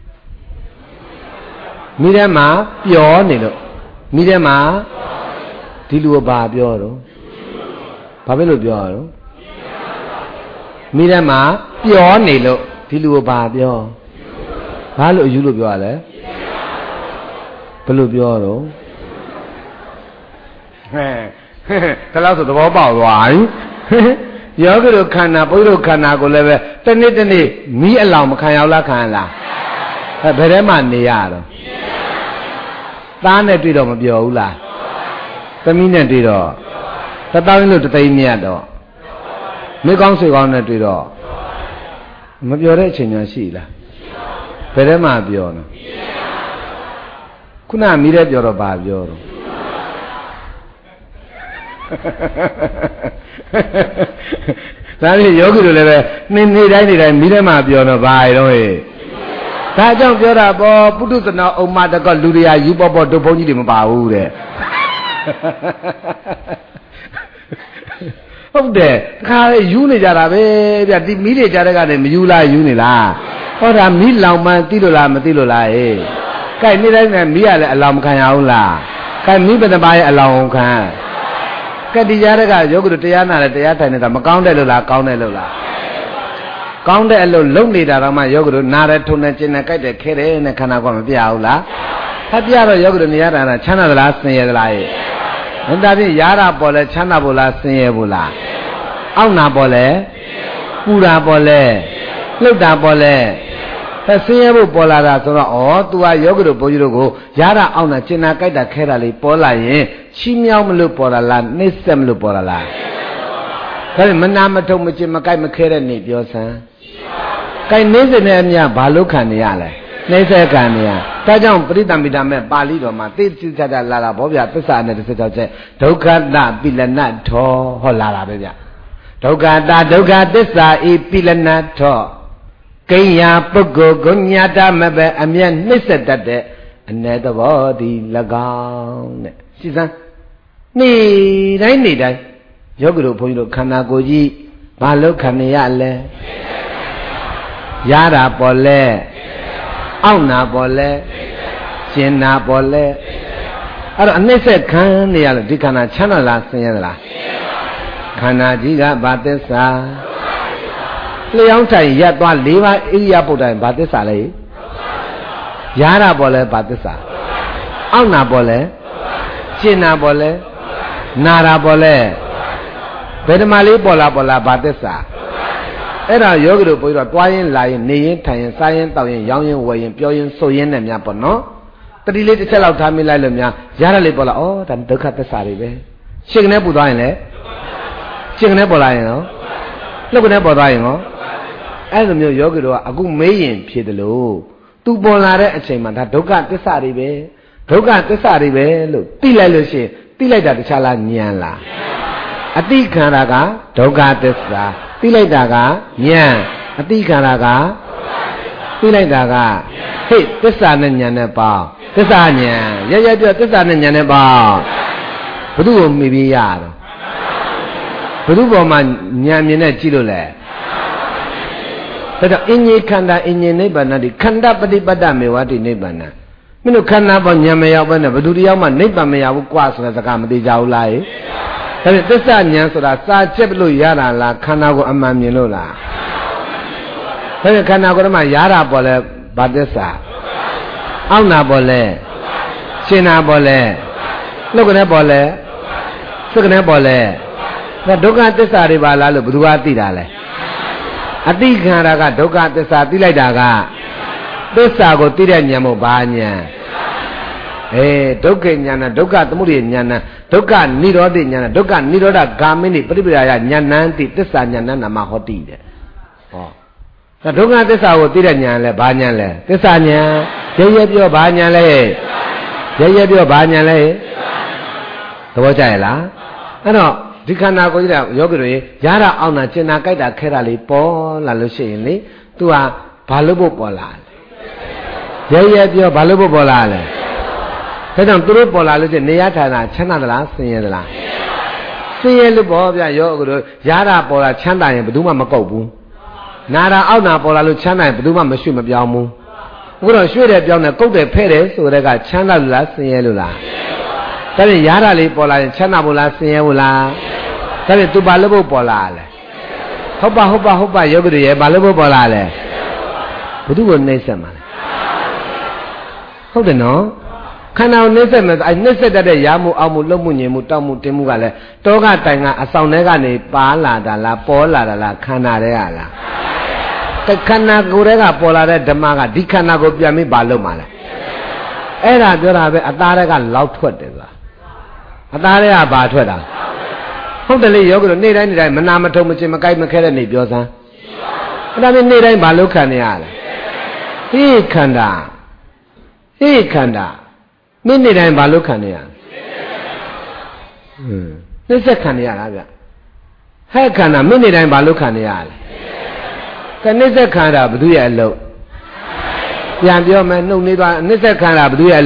မိထဲမှာပျော်နေလို့မိထဲမှာဒီလူဘာပြောတော့ဘာဖြစ်လို့ပြောရတော့မိထဲမှာပျော်နေလို့ဒီလူဘာပြောဘာလို့ယူလို့ပြောရလဲဘယ်လိုပြောတော့ဒါလို့ဆိုသဘောပေါက်သွားပြီယောဂီတို့ခန္ဓာဘုရားတို့ခန္ဓာကိုလည်းပဲတနေ့မီးအလောင်မခံရောက်လားခံရလားဘယ်ထဲမှာနေရတော့သားနဲ့တွေ့တော့မပြောဘူးလားသမီးနဲ့တွေ့တော့1000လို့တသိန်းမြတ်တော့မိကောင်းဆွေကောင်းနဲ့တွေ့တော့မပြောတဲ့အချိန်ညာရှိလားဘယ်ထဲမှာပြောနော်ခုနမီးတဲ့ပြောတော့ဘာပြောတော့ဒါဖြင့်ယောဂီတို့လည်းပဲနေ့တိုင်းမိထဲမှာပြောတော့ဘာရောဟဲ့ဒါကြောင့်ပြောတာပေါ့ပုထုဇဏဥမ္မာတကလူတွေကယူပေါ့တို့ဘုန်းကြီးတွေမပါဘူးတဲ့ဟုတ်တယ်ခါယူနေကြတာပဲဗျဒီမီးတွေကြားတဲ့ကနေမယူလားယူနေလားဟောတာမီးလောင်မှန်းသိလို့လားမသိလို့လားဟဲ့ကဲနေ့တိုင်းနဲ့မီးရလဲအလောင်မခံရဘူးလားကဲမီးဘယ်နှပါးရဲ့အလောင်ခံကတိကြတဲ့ကယောဂီတို့တရားနာတယ်တရားထိုင်နေတာမကောင်းတဲ့လို့လားကောင်းတဲ့လို့လားကောင်းတဲ့အလုပ်လုပ်နေတာတော့မှယောဂီတို့နားတယ်ထုံတယ်ကျင်တယ်ကြိုက်တယ်ခဲတယ်နဲ့ခန္ဓာကမပြဘူးလားဖတ်ပြတော့ယောဂီတို့နေရတာချမ်းသာသလားဆင်းရဲသလားရဲ့ဒါဖြင့်ရာတာပေါ်လဲချမ်းသာဖို့လားဆင်းရဲဖို့လားအောက်နာပေါ်လဲပူတာပေါ်လဲလှုပ်တာပေါ်လဲဆင်းရဲဖို့ပေါ်လာတာဆိုတော့तू ကယောဂီတို့ဘုန်းကြီးတို့ကိုရာတာအောက်နာကျင်တာကြိုက်တာခဲတာလေးပေါ်လာရင်ချီးမြှောက်မလို့ပေါ်လာလားနှိမ့်ဆက်မလို့ပေါ်လာလားဒါဖြင့်မနာမထုံမကျင်မကြိုက်မခဲတဲ့နေပြောစမ်းကြိုက်နေစနဲ့အမြဘာလို့ခံနေရလဲနှိမ့်ဆက်ခံနေရဒါကြောင့်ပရိသမီတာမဲ့ပါဠိတော်မှာသိသိချာချာလာတာဗောဗျာသစ္စာနဲ့16ချက်ဒုက္ခတပိလနတ်ထောဟောလာတာပဲဗျဒုက္ခတဒုက္ခသစ္စာဤပိလနတ်ထောကိညာပုဂ္ဂိုလ်ကိုညာတမပဲအမျက်နှိမ့်ဆက်တတ်တဲ့အ내သဘောသည်၎င်းတဲ့ရှိစမ်းနေ့တိုင်းယောဂီတို့ဘုန်းကြီးတို့ခန္ဓာကိုယ်ကြီးဘာလို့ခံနေရလဲရတာပေါ်လဲအောင့်နာပေါ်လဲကျင်နာပေါ်လဲအဲ့တော့အနှိမ့်ဆက်ခံနေရလို့ဒီခန္ဓာချမ်းသာလားဆင်းရဲသလားခန္ဓာကြီးကဘာသစ္စာလျှောင်းတိုင်ရက်သွား၄ပါးဣရိယာပုတ်တိုင်းဘာသစ္စာလဲရတာပေါ်လဲဘာသစ္စာအောင့်နာပေါ်လဲကျင်နာပေါ်လဲနာတာပေါ်လဲဘယ်ဓမ္မလေးပေါ်လာဘာသစ္စာအဲ့ဒါယောဂီတို့ဘုရားတွားရင်လာရင်နေရင်ထိုင်ရင်စားရင်တောက်ရင်ရောင်းရင်ဝယ်ရင်ပြောရင်ဆိုရင်နဲ့များပေါ့နော်တတိလေးတစ်ချက်လောက်ထားမိလိုက်လို့များရရလေးပေါ်လာဩဒါဒုက္ခသစ္စာတွေပဲရှင်းကနေပူသွားရင်လေရှင်းကနေပေါ်လာရင်နော်လှုပ်ကနေပေါ်သွားရင်နော်အဲ့လိုမျိုးယောဂီတို့ကအခုမေးရင်ဖြေတယ်လို့သူပေါ်လာတဲ့အချိန်မှာဒါဒုက္ခသစ္စာတွေပဲဒုက္ခသစ္စာတွေပဲလို့သိလိုက်လို့ရှိရင်သိလိုက်တာတခြားလားဉာဏ်လားအတိခန္ဓာကဒုက္ခသစ္စာသိလိုက်တာကဉာဏ်အတိခန္ဓာကသိလိုက်တာကဟိတ်သစ္စာနဲ့ဉာဏ်နဲ့ပေါင်းသစ္စာဉာဏ်ရရပြသစ္စာနဲ့ဉာဏ်နဲ့ပေါင်းဘု து ကိုမိပြီးရတော့ဘု து ပေါ်မှာဉာဏ်မြင်နဲ့ကြည့်လို့လေဒါကြောင့်အင်ကြီးခန္ဓာအင်ကြီးနိဗ္ဗာန်တိခန္ဓာပฏิပတ်တမေဝတိနိဗ္ဗာန်မင်းတို့ခန္ဓာပေါ်ဉာဏ်မရောက်ဘဲနဲ့ဘု து တရားမှနိဗ္ဗာန်မရဘူးကွာဆိုတဲ့စကားမသိကြဘူးလားဒါဖြင့်သစ္စာဉာဏ်ဆိုတာစာချက်လို့ရတာလားခန္ဓာကိုအမှန်မြင်လို့လားဒါဖြင့်ခန္ဓာကိုယ်မှာရတာပေါ်လဲဘာသစ္စာအောင့်နာပေါ်လဲရှင်းနာပေါ်လဲနှုတ်ကနေပေါ်လဲစက္ကနေပေါ်လဲဒါဒုက္ခသစ္စာတွေပါလားလို့ဘယ်သူကသိတာလဲအတိခန္ဓာကဒုက္ခသစ္စာသိလိုက်တာကသစ္စာကိုသိတဲ့ဉာဏ်မို့ဘာဉာဏ်ဒုက္ခဉာဏဒုက္ခသမုဒယဉာဏဒုက္ခនិရောဓဉာဏဒုက္ခនិရောဓဂာမိနိပရိပရာယဉာဏံတိသစ္စာဉာဏနာမဟောတိတဲ့ဟောဒါဒုက္ခသစ္စာကိုသိတဲ့ဉာဏ်လဲဘာဉာဏ်လဲသစ္စာဉာဏ်ရဲပြောဘာဉာဏ်လဲရဲပြောဘာဉာဏ်လဲသဘောကျရဲ့လားအဲ့တော့ဒီခန္ဓာကိုယ်ကြီးကယောဂီတို့ရတာအောင်တာကျင်နာကြိုက်တာခဲတာလေးပေါ်လာလို့ရှိရင်လေ तू ဟာဘာလို့ဖို့ပေါ်လာလဲရဲပြောဘာလို့ဖို့ပေါ်လာလဲဒါကြောင့်သူတို့ပေါ်လာလို့ချင်းနေရဌာနချမ်းသာသလားဆင်းရဲသလားဆင်းရဲလို့ပေါ့ဗျာယောဂီတို့ရတာပေါ်လာချမ်းသာရင်ဘယ်သူမှမကုတ်ဘူးနာတာအောက်နာပေါ်လာလို့ချမ်းသာရင်ဘယ်သူမှမရွှေ့မပြောင်းဘူးအခုတော့ရွှေ့တယ်ပြောင်းတယ်ကုတ်တယ်ဖဲ့တယ်ဆိုတဲ့ကချမ်းသာလို့လားဆင်းရဲလို့လားဒါဖြင့်ရတာလေးပေါ်လာရင်ချမ်းသာဖို့လားဆင်းရဲဖို့လားဒါဖြင့်သူဘာလို့ဖို့ပေါ်လာလဲဟုတ်ပါယောဂီတွေရဲ့ဘာလို့ဖို့ပေါ်လာလဲဘယ်သူကိုနှိမ့်ဆက်မှာလဲဟုတ်တယ်နော်ခန္ဓာကိုနှိမ့်ဆက်မယ်နှိမ့်ဆက်တတ်တဲ့ရာမှုအောက်မှုလှုပ်မှုညင်မှုတောက်မှုတင်းမှုကလည်းတောကတိုင်ကအဆောင်ထဲကနေပါလာတာလားပေါ်လာတာလားခန္ဓာတွေကလားခန္ဓာကိုယ်တွေကပေါ်လာတဲ့ဓမ္မကဒီခန္ဓာကိုပြန်ပြီးပါလို့မှာလဲအဲ့ဒါပြောတာပဲအသားတွေကလောက်ထွက်တယ်ဆိုတာအသားတွေကဘာထွက်တာဟုတ်တယ်လေယောဂီတို့နေ့တိုင်းမနာမထုံမချင်မကြိုက်မခဲတဲ့နေပြောစမ်းအဲ့ဒါပြီးနေ့တိုင်းဘာလို့ခံနေရလဲဟိခန္ဓာနေ့တိုင်းဘာလို့ခံနေရနှိစ္စခံနေရတာဗျဟဲ့ခန္ဓာနေ့တိုင်းဘာလို့ခံနေရလဲကနှိစ္စခန္ဓာဘုသူရဲ့အလုပ်ပြန်ပြောမယ်နှုတ်နေသွားနှိစ္စခန္ဓာဘုသူရဲ့အ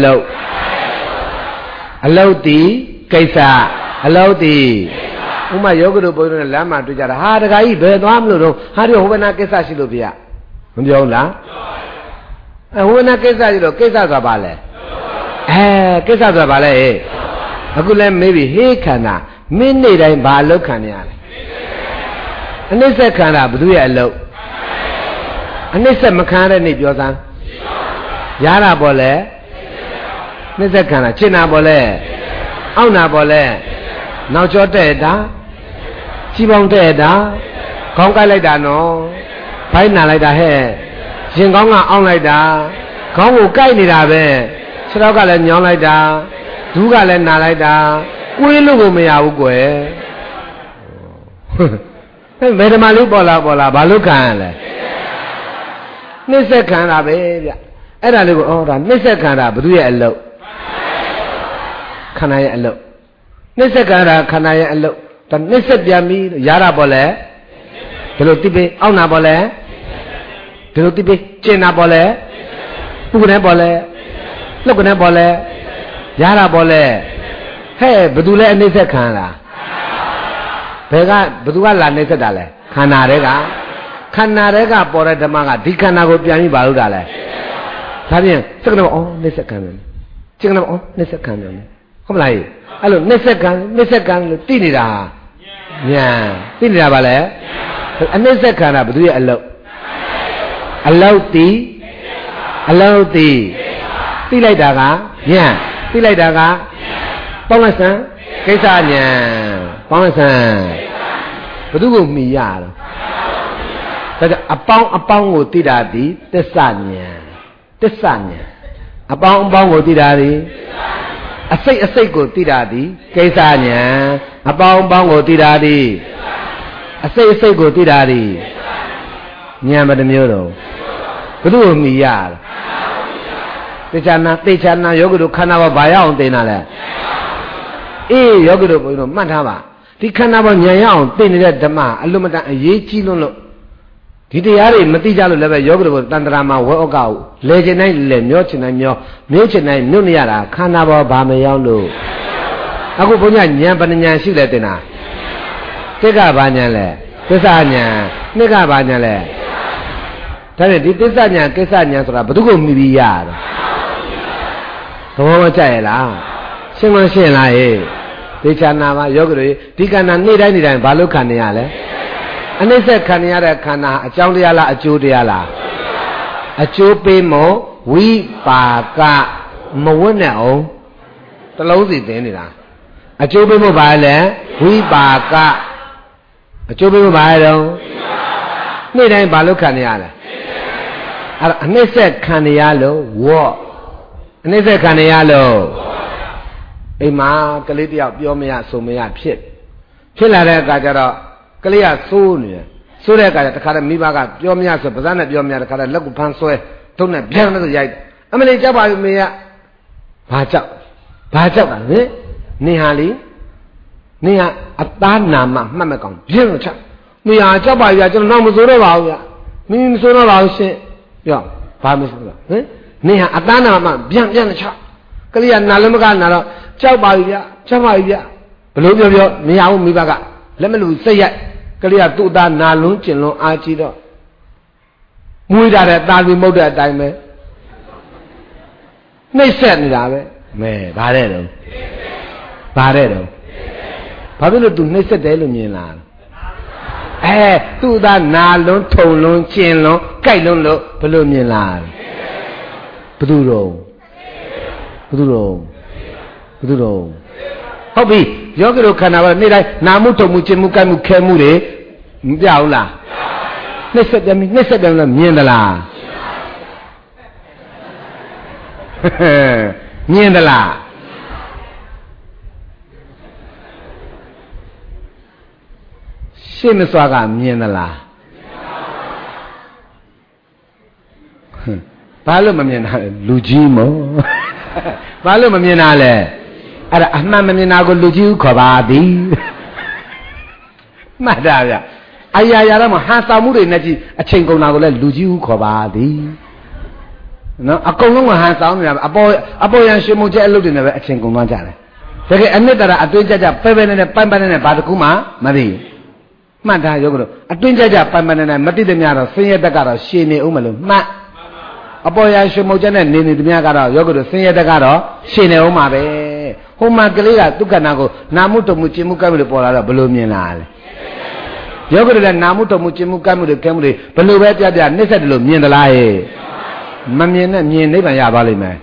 လုပ်တီကိစ္စအလုပ်တီဥမာယောဂတို့ဘုရားနဲ့လမ်းမှာတွေ့ကြတာဟာတခါကြီးဘယ်သွားမလို့တော့ဟာဒီဟိုဘနာကိစ္စရှိလို့ဗျမပြောဘူးလားဟိုဘနာကိစ္စရှိလို့ကိစ္စဆိုတာဘာလဲကိစ္စဆိုတာဘာလဲအခုလဲမေးပြီဟေးခန္ဓာမင်းနေ့တိုင်းဘာအလုပ်ခံနေရလဲအနိစ္စခန္ဓာဘုသူရဲ့အလုပ်အနိစ္စမခံရတဲ့နေ့ပြောစမ်းရတာပေါ်လဲအနိစ္စခန္ဓာရှင်းတာပေါ်လဲအောက်နာပေါ်လဲနောက်ကျောတဲ့တာချီပေါင်းတဲ့တာခေါင်းကိုက်လိုက်တာနော်ဘိုင်းနာလိုက်တာဟဲ့ရင်ကောင်းကအောင်းလိုက်တာခေါင်းကိုကိုက်နေတာပဲခြေထောက်ကလည်းညောင်းလိုက်တာဒူးကလည်းနာလိုက်တာကွေးလို့ကိုမရဘူးကွယ်ဘယ်ဓမ္မလေးပေါ်လာဘာလို့ခံရလဲနှိစ္စခံတာပဲဗျအဲ့ဒါလေးကိုဩဒါနှိစ္စခန္ဓာဘုသူရဲ့အလုပ်ခန္ဓာရဲ့အလုပ်နှိစ္စခန္ဓာခန္ဓာရဲ့အလုပ်ဒါနှိစ္စပြန်ပြီးရတာပေါ့လေဒီလိုတိပိအောက်နာပေါ့လေဒီလိုတိပိကျင်နာပေါ့လေပုကနေပေါ့လေလှုပ်ကနေပေါ့လေရတာပေါ့လေဟဲ့ဘသူလဲအနှိစ္စခန္ဓာဘယ်ကဘသူကလာနှိစ္စတာလဲခန္ဓာတွေကခန္ဓာတွေကပေါ်တဲ့ဓမ္မကဒီခန္ဓာကိုပြန်ပြီးပါလို့တာလဲဒါဖြင့်စက္ကနောဩနှိစ္စခန္ဓာကျင်နာဩနှိစ္စခန္ဓာဟုတ်မလားအဲ့လိုနှိစ္စခန္ဓာလို့သိနေတာညာသိနေတာပါလေအနှိစ္စခန္ဓာဘသူရဲ့အလုတ်တီသိလိုက်တာကညာသိလိုက်တာကပေါင်းလိုက်စမ်းကိစ္စညာပေါင်းလိုက်စမ်းဘသူကိုမှီရတော့ဒါကြောင့်အပေါင်းကိုသိတာဒီသစ္စာညာအပေါင်းကိုသိတာဒီအစိတ်ကိုသိတာဒီကိစ္စညာအပေါင်းကိုသိတာဒီအစိတ်ကိုသိတာဒီညာမတမျိုးတော့ဘုသူ့ကိုမိရတေချာနာယောဂီတို့ခန္ဓာဘောဘာရအောင်သိနေတာလဲအေးယောဂီတို့ဘုန်းကြီးတို့မှတ်ထားပါဒီခန္ဓာဘောဉာဏ်ရအောင်သိနေတဲ့ဓမ္မအလွတ်မတန်အရေးကြီးလို့ဒီတရားတွေမသိကြလို့လည်းပဲယောဂီတို့တန်တရာမှာဝဲဩကကိုလဲချင်တိုင်းလဲမျောချင်တိုင်းမျောမြို့ချင်တိုင်းမြို့နေရတာခန္ဓာဘောဘာမရောက်လို့အခုဘုန်းကြီးဉာဏ်ပညာရှိလဲတင်တာတိကဘာဉာဏ်လဲသစ္စာဉာဏ်နှစ်ကဘာဉာဏ်လဲဒါနဲ့ဒီသစ္စာဉာဏ်ကိစ္စဉာဏ်ဆိုတာဘယ်သူကိုမိပြီးရတာသဘောမကျရဲ့လားရှင်းလားဟေ့ဒေချာနာမှာယောဂီတို့ဒီခန္ဓာနေ့တိုင်းဘာလို့ခံနေရလဲအနိစ္စခံရတဲ့ခန္ဓာအကြောင်းတရားလားအကျိုးတရားလားအကျိုးပေးမို့ဝိပါကမဝတ်နဲ့အောင်တလုံးစီသင်နေတာအကျိုးပေးမို့ဘာလဲဝိပါကအကျိုးပေးမို့ဘာလဲတော့နေ့တိုင်းဘာလို့ခံရလဲအဲ့အနိစ္စခံရလို့ဝေါ့အနိစ္စခံရလို့အိမ်မှာကလေးတယောက်ပြောမရဆိုမရဖြစ်လာတဲ့အခါကျတော့ကလေးကစိုးနေတယ်စိုးတဲ့အခါကျတခါတည်းမိဘကပြောမရဆိုပါးစပ်နဲ့ပြောမရတခါတည်းလက်ကိုဖမ်းဆွဲထုံးနဲ့ပြန်လို့ရိုက်အမလေးကြောက်ပါပြီမေကဘာကြောက်တာလဲနင်ဟာလေနင်ဟာအသားနာမမှတ်မဲ့ကောင်ပြင်းလို့ချက်နေဟာကြောက်ပါပြီကျွန်တော်နောက်မစိုးတော့ပါဘူးဗျမင်းမစိုးတော့ပါဘူးရှင်ပြောဘာမစိုးတော့ဟင်နင်ဟာအသားနာမပြန်လို့ချကလေးကနာလည်းမကနာတော့ကြောက်ပါပြီဗျဘလို့ပြောမရဘူးမိဘကလက်မလူစိတ်ရိုက်ကလေးကသူ့သားနာလွန်းကျင်လွန်းအားကြီးတော့မွေးတာတဲ့သားပြီးမုတ်တဲ့အတိုင်းပဲနှိမ့်ဆက်နေတာပဲမဲဗါတဲ့တော့ဘာဖြစ်လို့ तू နှိမ့်ဆက်တယ်လို့မြင်လာသူ့သားနာလွန်းထုံလွန်းကျင်လွန်းကြိုက်လွန်းလို့ဘလို့မြင်လာဘသူတော့ဟုတ်ပြီယောဂီတို့ခန္ဓာကနေ့တိုင်းနာမှုထုံမှုကျင်မှုကြိုက်မှုခဲမှုတွေမပြဘူးလားနှိမ့်ဆက်တယ်လို့မြင်သလားမြင်သလားရှင်းမစွာကမြင်သလားဘာလို့မမြင်တာလဲလူကြီးမို့ဘာလို့မမြင်တာလဲအဲ့ဒါအမှန်မမြင်တာကိုလူကြီးခေါ်ပါသည်မှတ်တာဗျအရာရာတော့ဟန်ဆောင်မှုတွေနဲ့ကြည့်အချိန်ကုန်တာကိုလည်းလူကြီးခေါ်ပါသည်နော်အကုန်လုံးကဟန်ဆောင်နေတာအပေါ်ရန်ရှင်မုံကျဲအလုပ်တွေနဲ့ပဲအချိန်ကုန်သွားကြတယ်တကယ်အနှစ်တရာအတွင်းကြပဲနဲ့ပိုင်နဲ့ဘာတကူမှမသိမှတ်တာရုပ်ကတော့အတွင်းကြပိုင်နဲ့မသိတဲ့များတော့ဆင်းရဲတက်ကတော့ရှည်နေဦးမလို့မှတ်အပေါ်ရန်ရှင်မုံကျဲနဲ့နေတဲ့များကတော့ရုပ်ကတော့ဆင်းရဲတက်ကတော့ရှည်နေဦးမှာပဲဟိုမှာကလေးကသူ့ကနာကိုနာမှုတုံမှုကျင်မှုကမ်းမှုတွေပေါ်လာတော့ဘလို့မြင်လာလဲယောဂတွေလည်းနာမှုတုံမှုကျင်မှုကမ်းမှုတွေကဲမှုတွေဘလို့ပဲပြနှိစ္စတယ်လို့မြင်သလားဟဲ့မမြင်နဲ့မြင်နိဗ္ဗာန်ရပါလိမ့်မယ်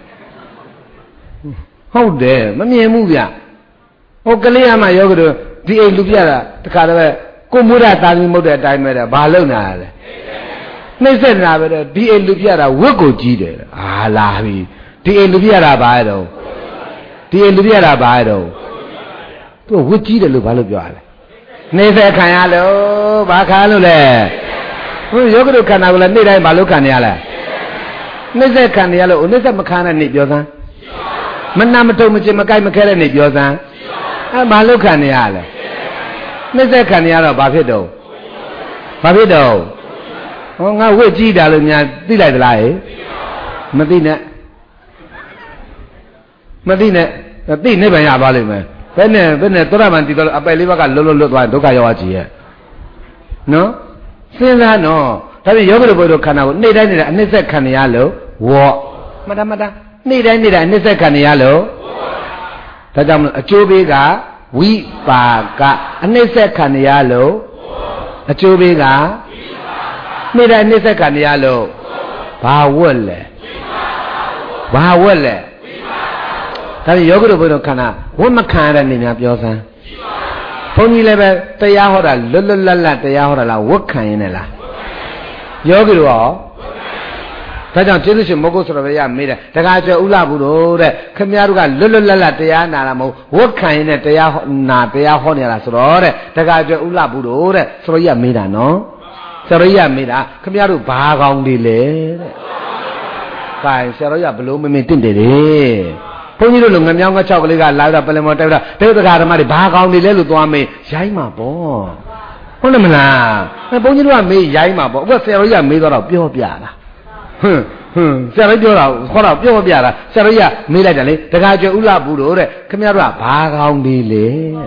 ဟုတ်တယ်မမြင်ဘူးဗျဟိုကလေးကမှယောဂတွေဒီအိမ်လူပြတာတခါတည်းကိုမွေးတာတာသမီးမဟုတ်တဲ့အတိုင်းပဲဘာလုံနာလဲနှိစ္စနေတာပဲဒီအိမ်လူပြတာဝတ်ကိုကြီးတယ်ဟာလာပြီဒီအိမ်လူပြတာဘာလဲတော့ဒီလူပြတာဘာတော့သူဝတ်ကြီးတယ်လို့ဘာလို့ပြောရလဲနေဆက်ခံရလို့ဘာခံလို့လဲဘုယောဂတို့ခန္ဓာကိုလည်းနေ့တိုင်းဘာလို့ခံရလဲနှိမ့်ဆက်ခံရလို့နှိမ့်ဆက်မခံတဲ့နေပြောစမ်းမနာမထုံမချင်မကြိုက်မခဲတဲ့နေပြောစမ်းဘာလို့ခံရလဲနှိမ့်ဆက်ခံရတော့ဘာဖြစ်တော့ဟောငါဝစ်ကြည့်တာလို့များသိလိုက်သလားဟဲ့မသိနဲ့သိနေပါရပါလိမ့်မယ်ဘယ်နဲ့သောတာပန်တည်တော့အပယ်လေးဘက်ကလွတ်သွားဒုက္ခရောက်ကြည့်ရဲ့နော်စဉ်းစားနော်ဒါပြင်ယောဂလိုဘုရားခန္ဓာကိုနေ့တိုင်းနေ့တိုင်းအနှစ်ဆက်ခံရလို့ဝေါ့မတမတနေ့တိုင်းနေ့တိုင်းအနှစ်ဆက်ခံရလို့ဒါကြောင့်မလို့အကျိုးပေးကဝိပါကအနှစ်ဆက်ခံရလို့အကျိုးပေးကနေ့တိုင်းအနှစ်ဆက်ခံရလို့ဘာဝတ်လဲဒါပြင်ယောဂလိုဘုရားခန္ဓာဝတ်မခံရတဲ့နေများပြောစမ်းဘုန်းကြီးလည်းပဲတရားဟောတာလွတ်လပ်တရားဟောတာလားဝတ်ခံရင်လည်းလားယောဂီတို့ရောဒါကြောင့်ကျေးဇူးရှင်မဟုတ်ဆိုတော့ဗျာမေးတယ်တခါကျဥလာဘူးတို့တဲ့ခင်ဗျားတို့ကလွတ်တရားနာတာမဟုတ်ဝတ်ခံရင်လည်းတရားဟောနေရတာဆိုတော့တဲ့တခါကျဥလာဘူးတို့တဲ့ဆိုတော့ကြီးကမေးတာနော်ဆိုတော့ကြီးကမေးတာခင်ဗျားတို့ဘာကောင်းဒီလဲတဲ့ခိုင်ဆရာတော်ကြီးကဘလို့မင်းတင့်တယ်လေဘုန်းကြီးတို့လိုငမြောင်းငချောက်ကလေးကလာတော့ပလင်မော်တက်တာတေတက္ကဓမ္မတွေဘာကောင်းနေလဲလို့သွားမေးရိုင်းမှာပေါ့ဟုတ်တယ်မလားဘုန်းကြီးတို့ကမေးရိုင်းမှာပေါ့အခုဆရာတော်ကြီးကမေးတော့ပြောပြတာဆရာတော်ပြောတာခေါ်တော့ပြောပြတာဆရာတော်ကြီးကမေးလိုက်တယ်လေတခါကျွဥလာဘူးတို့တဲ့ခင်ဗျားတို့ကဘာကောင်းနေလဲ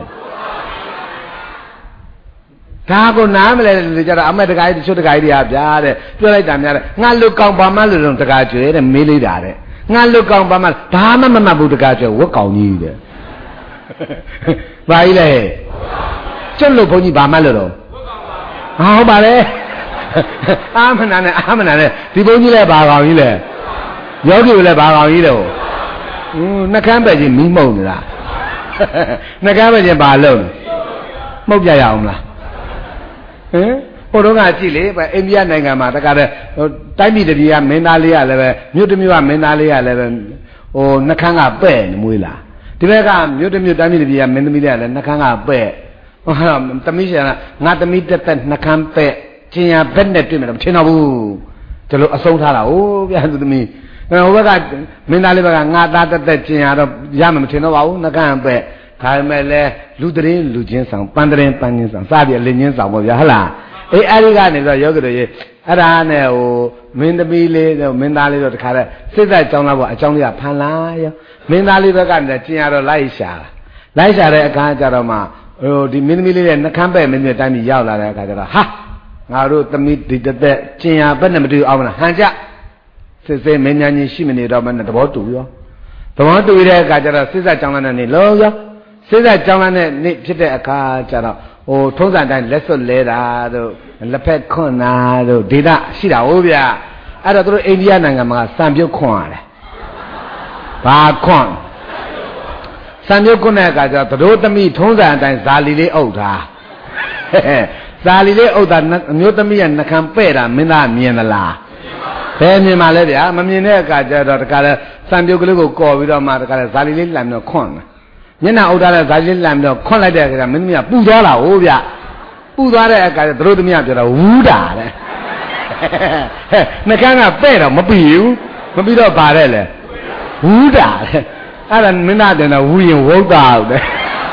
ဒါကိုနားမလဲလို့ကြတော့အမေတခါကြီးတချို့တခါကြီးတွေကဗျာတဲ့ပြောလိုက်တာများတယ်ငါလူကောင်းပါမလို့တော့တခါကျွဲတဲ့မေးလိုက်တာတဲ့ငါလွတ်ကောင်းပါမဘာမှမမှတ်ဘူးတကားကျဝတ်ကောင်းကြီးတဲ့ဘာကြီးလဲကျွတ်လို့ဘုန်းကြီးဘာမှတ်လို့တော့ဟုတ်ပါလေအာမနာနဲ့ဒီဘုန်းကြီးလည်းဘာကောင်းကြီးလဲယောဂီလည်းဘာကောင်းကြီးတော့နှကမ်းပဲချင်းမီးမုံနေတာနှကမ်းပဲချင်းဘာလုံးမှုတ်ပြရအောင်လားဟိုတော့ကကြည့်လေအိန္ဒိယနိုင်ငံမှာတခါတည်းတိုင်းပြည်တစ်ပြည်ကမင်းသားလေးကလည်းပဲမြို့တစ်မြို့ကမင်းသားလေးကလည်းပဲဟိုနှကမ်းကပဲ့နေမွေးလားဒီဘက်ကမြို့တစ်မြို့တိုင်းပြည်တစ်ပြည်ကမင်းသမီးလေးကလည်းနှကမ်းကပဲ့ဟောသမီးရှင်ကငါသမီးတက်နှကမ်းပဲ့ကျင်ရဘက်နဲ့တွေ့မယ်တော့မထင်တော့ဘူးဒီလိုအဆုံးထားတာဟိုဗျာသူသမီးဟိုဘက်ကမင်းသားလေးဘက်ကငါသားတက်ကျင်ရတော့ရမယ်မထင်တော့ပါဘူးနှကမ်းပဲ့ဒါပေမဲ့လည်းလူတရင်လူချင်းဆောင်ပန်းတရင်ပန်းချင်းဆောင်စပြီးလင်းချင်းဆောင်ပေါ့ဗျာဟုတ်လားအေးအဲ့ဒီကနေတော့ယောဂတို့ရေအဲ့ဒါနဲ့ဟိုမင်းသမီးလေးတော့မင်းသားလေးတော့တခါတည်းစိတ်သက်ကြောင်းလာပေါ့အကြောင်းလေးကဖန်လာရောမင်းသားလေးဘက်ကနေကျင်ရတော့လိုက်ရှာတဲ့အခါကျတော့မှဟိုဒီမင်းသမီးလေးရဲ့နှကမ်းပဲ့မင်းသမီးတိုင်းပြီးရောက်လာတဲ့အခါကျတော့ဟာငါတို့သမီးဒီတက်ကျင်ရဘက်နဲ့မတူအောင်မလားဟန်ကြစစ်မင်းညာကြီးရှိမနေတော့မှသဘောတူရောသဘောတူတဲ့အခါကျတော့စိတ်သက်ကြောင်းလာတဲ့နေ့လောရောစိတ်သက်ကြောင်းလာတဲ့နေ့ဖြစ်တဲ့အခါကျတော့ဟိုထုံးစံတိုင်းလက်စွပ်လဲတာတို့လက်ဖက်ခွန်းတာတို့ဒေတာရှိတာဟုတ်ဗျာအဲ့တော့တို့အိန္ဒိယနိုင်ငံမှာစံပြုတ်ခွန်းရတယ်ဘာခွန်းစံပြုတ်ခွန်းတဲ့အခါကျတော့တို့သမီးထုံးစံအတိုင်းဇာလီလေးအုပ်တာဇာလီလေးအုပ်တာအမျိုးသမီးကနှကမ်းပဲ့တာမင်းသားမြင်သလားဘယ်မြင်ပါလဲဗျာမမြင်တဲ့အခါကျတော့တခါလဲစံပြုတ်ကလေးကိုကော်ပြီးတော့မှတခါလဲဇာလီလေးလှမ်းပြီးတော့ခွန်းတယ်မျက်နှာအုပ်ထားတဲ့ဇာတိလမ်းပြီးတော့ခွန့်လိုက်တဲ့အခါကျမင်းသမီးကပူသွားတာဟုတ်ဗျပူသွားတဲ့အခါကျတို့သမီးကပြောတော့ဝူးတာတဲ့နှကမ်းကပဲ့တော့မပြီးဘူးမပြီးတော့ပါတဲ့လေဝူးတာတဲ့အဲ့ဒါမင်းသားတင်တော့ဝူရင်ဝုတ်တာဟုတ်တယ်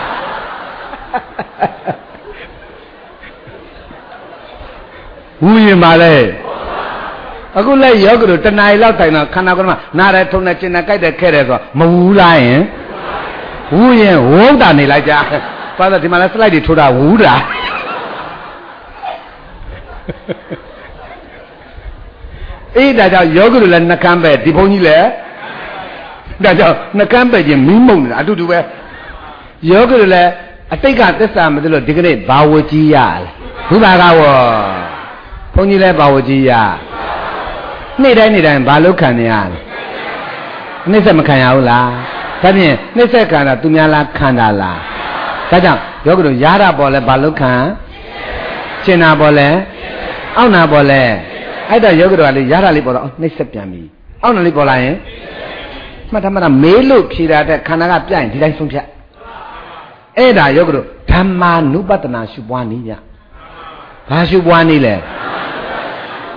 ဝူရင်ပါလေအခုလက်ယောဂတို့တဏှာလောက်တိုင်တော့ခန္ဓာကိုယ်မှာနားတယ်ထုံတယ်ကျင်တယ်ကြိုက်တယ်ခဲတယ်ဆိုမဝူးလားရင်ဝူရင်ဝုန်းတာနေလိုက်ကြဘာသာဒီမှာလဲစလိုက်တွေထိုးတာဝူးတာအေးဒါကြောင့်ယောဂတို့လည်းနှကမ်းပဲဒီဘုန်းကြီးလည်းဒါကြောင့်နှကမ်းပဲချင်းမီးမုံနေတာအတူတူပဲယောဂတို့လည်းအတိတ်ကသစ္စာမသိလို့ဒီကနေ့ဘာဝကြီးရလဲဘုရားကဝဘုန်းကြီးလည်းဘာဝကြီးရနေ့တိုင်းဘာလို့ခံနေရလဲနှိမ့်ဆက်မခံရဘူးလားဒါဖြင့်နှိမ့်ဆက်ခံတာသူများလားခံတာလားဒါကြောင့်ယောဂတို့ရတာပေါ်လဲဘာလို့ခံရှင်းတာပေါ်လဲအောက်နာပေါ်လဲအဲ့ဒါယောဂတို့ကလေရတာလေးပေါ်တော့နှိမ့်ဆက်ပြန်ပြီအောက်နာလေးပေါ်လာရင်မှတ်ထားမေးလို့ဖြေတာတဲ့ခန္ဓာကပြရင်ဒီတိုင်းဆုံးဖြတ်အဲ့ဒါယောဂတို့ဓမ္မာနုပတနာရှုပွားနည်းဗျဘာရှုပွားနည်းလဲ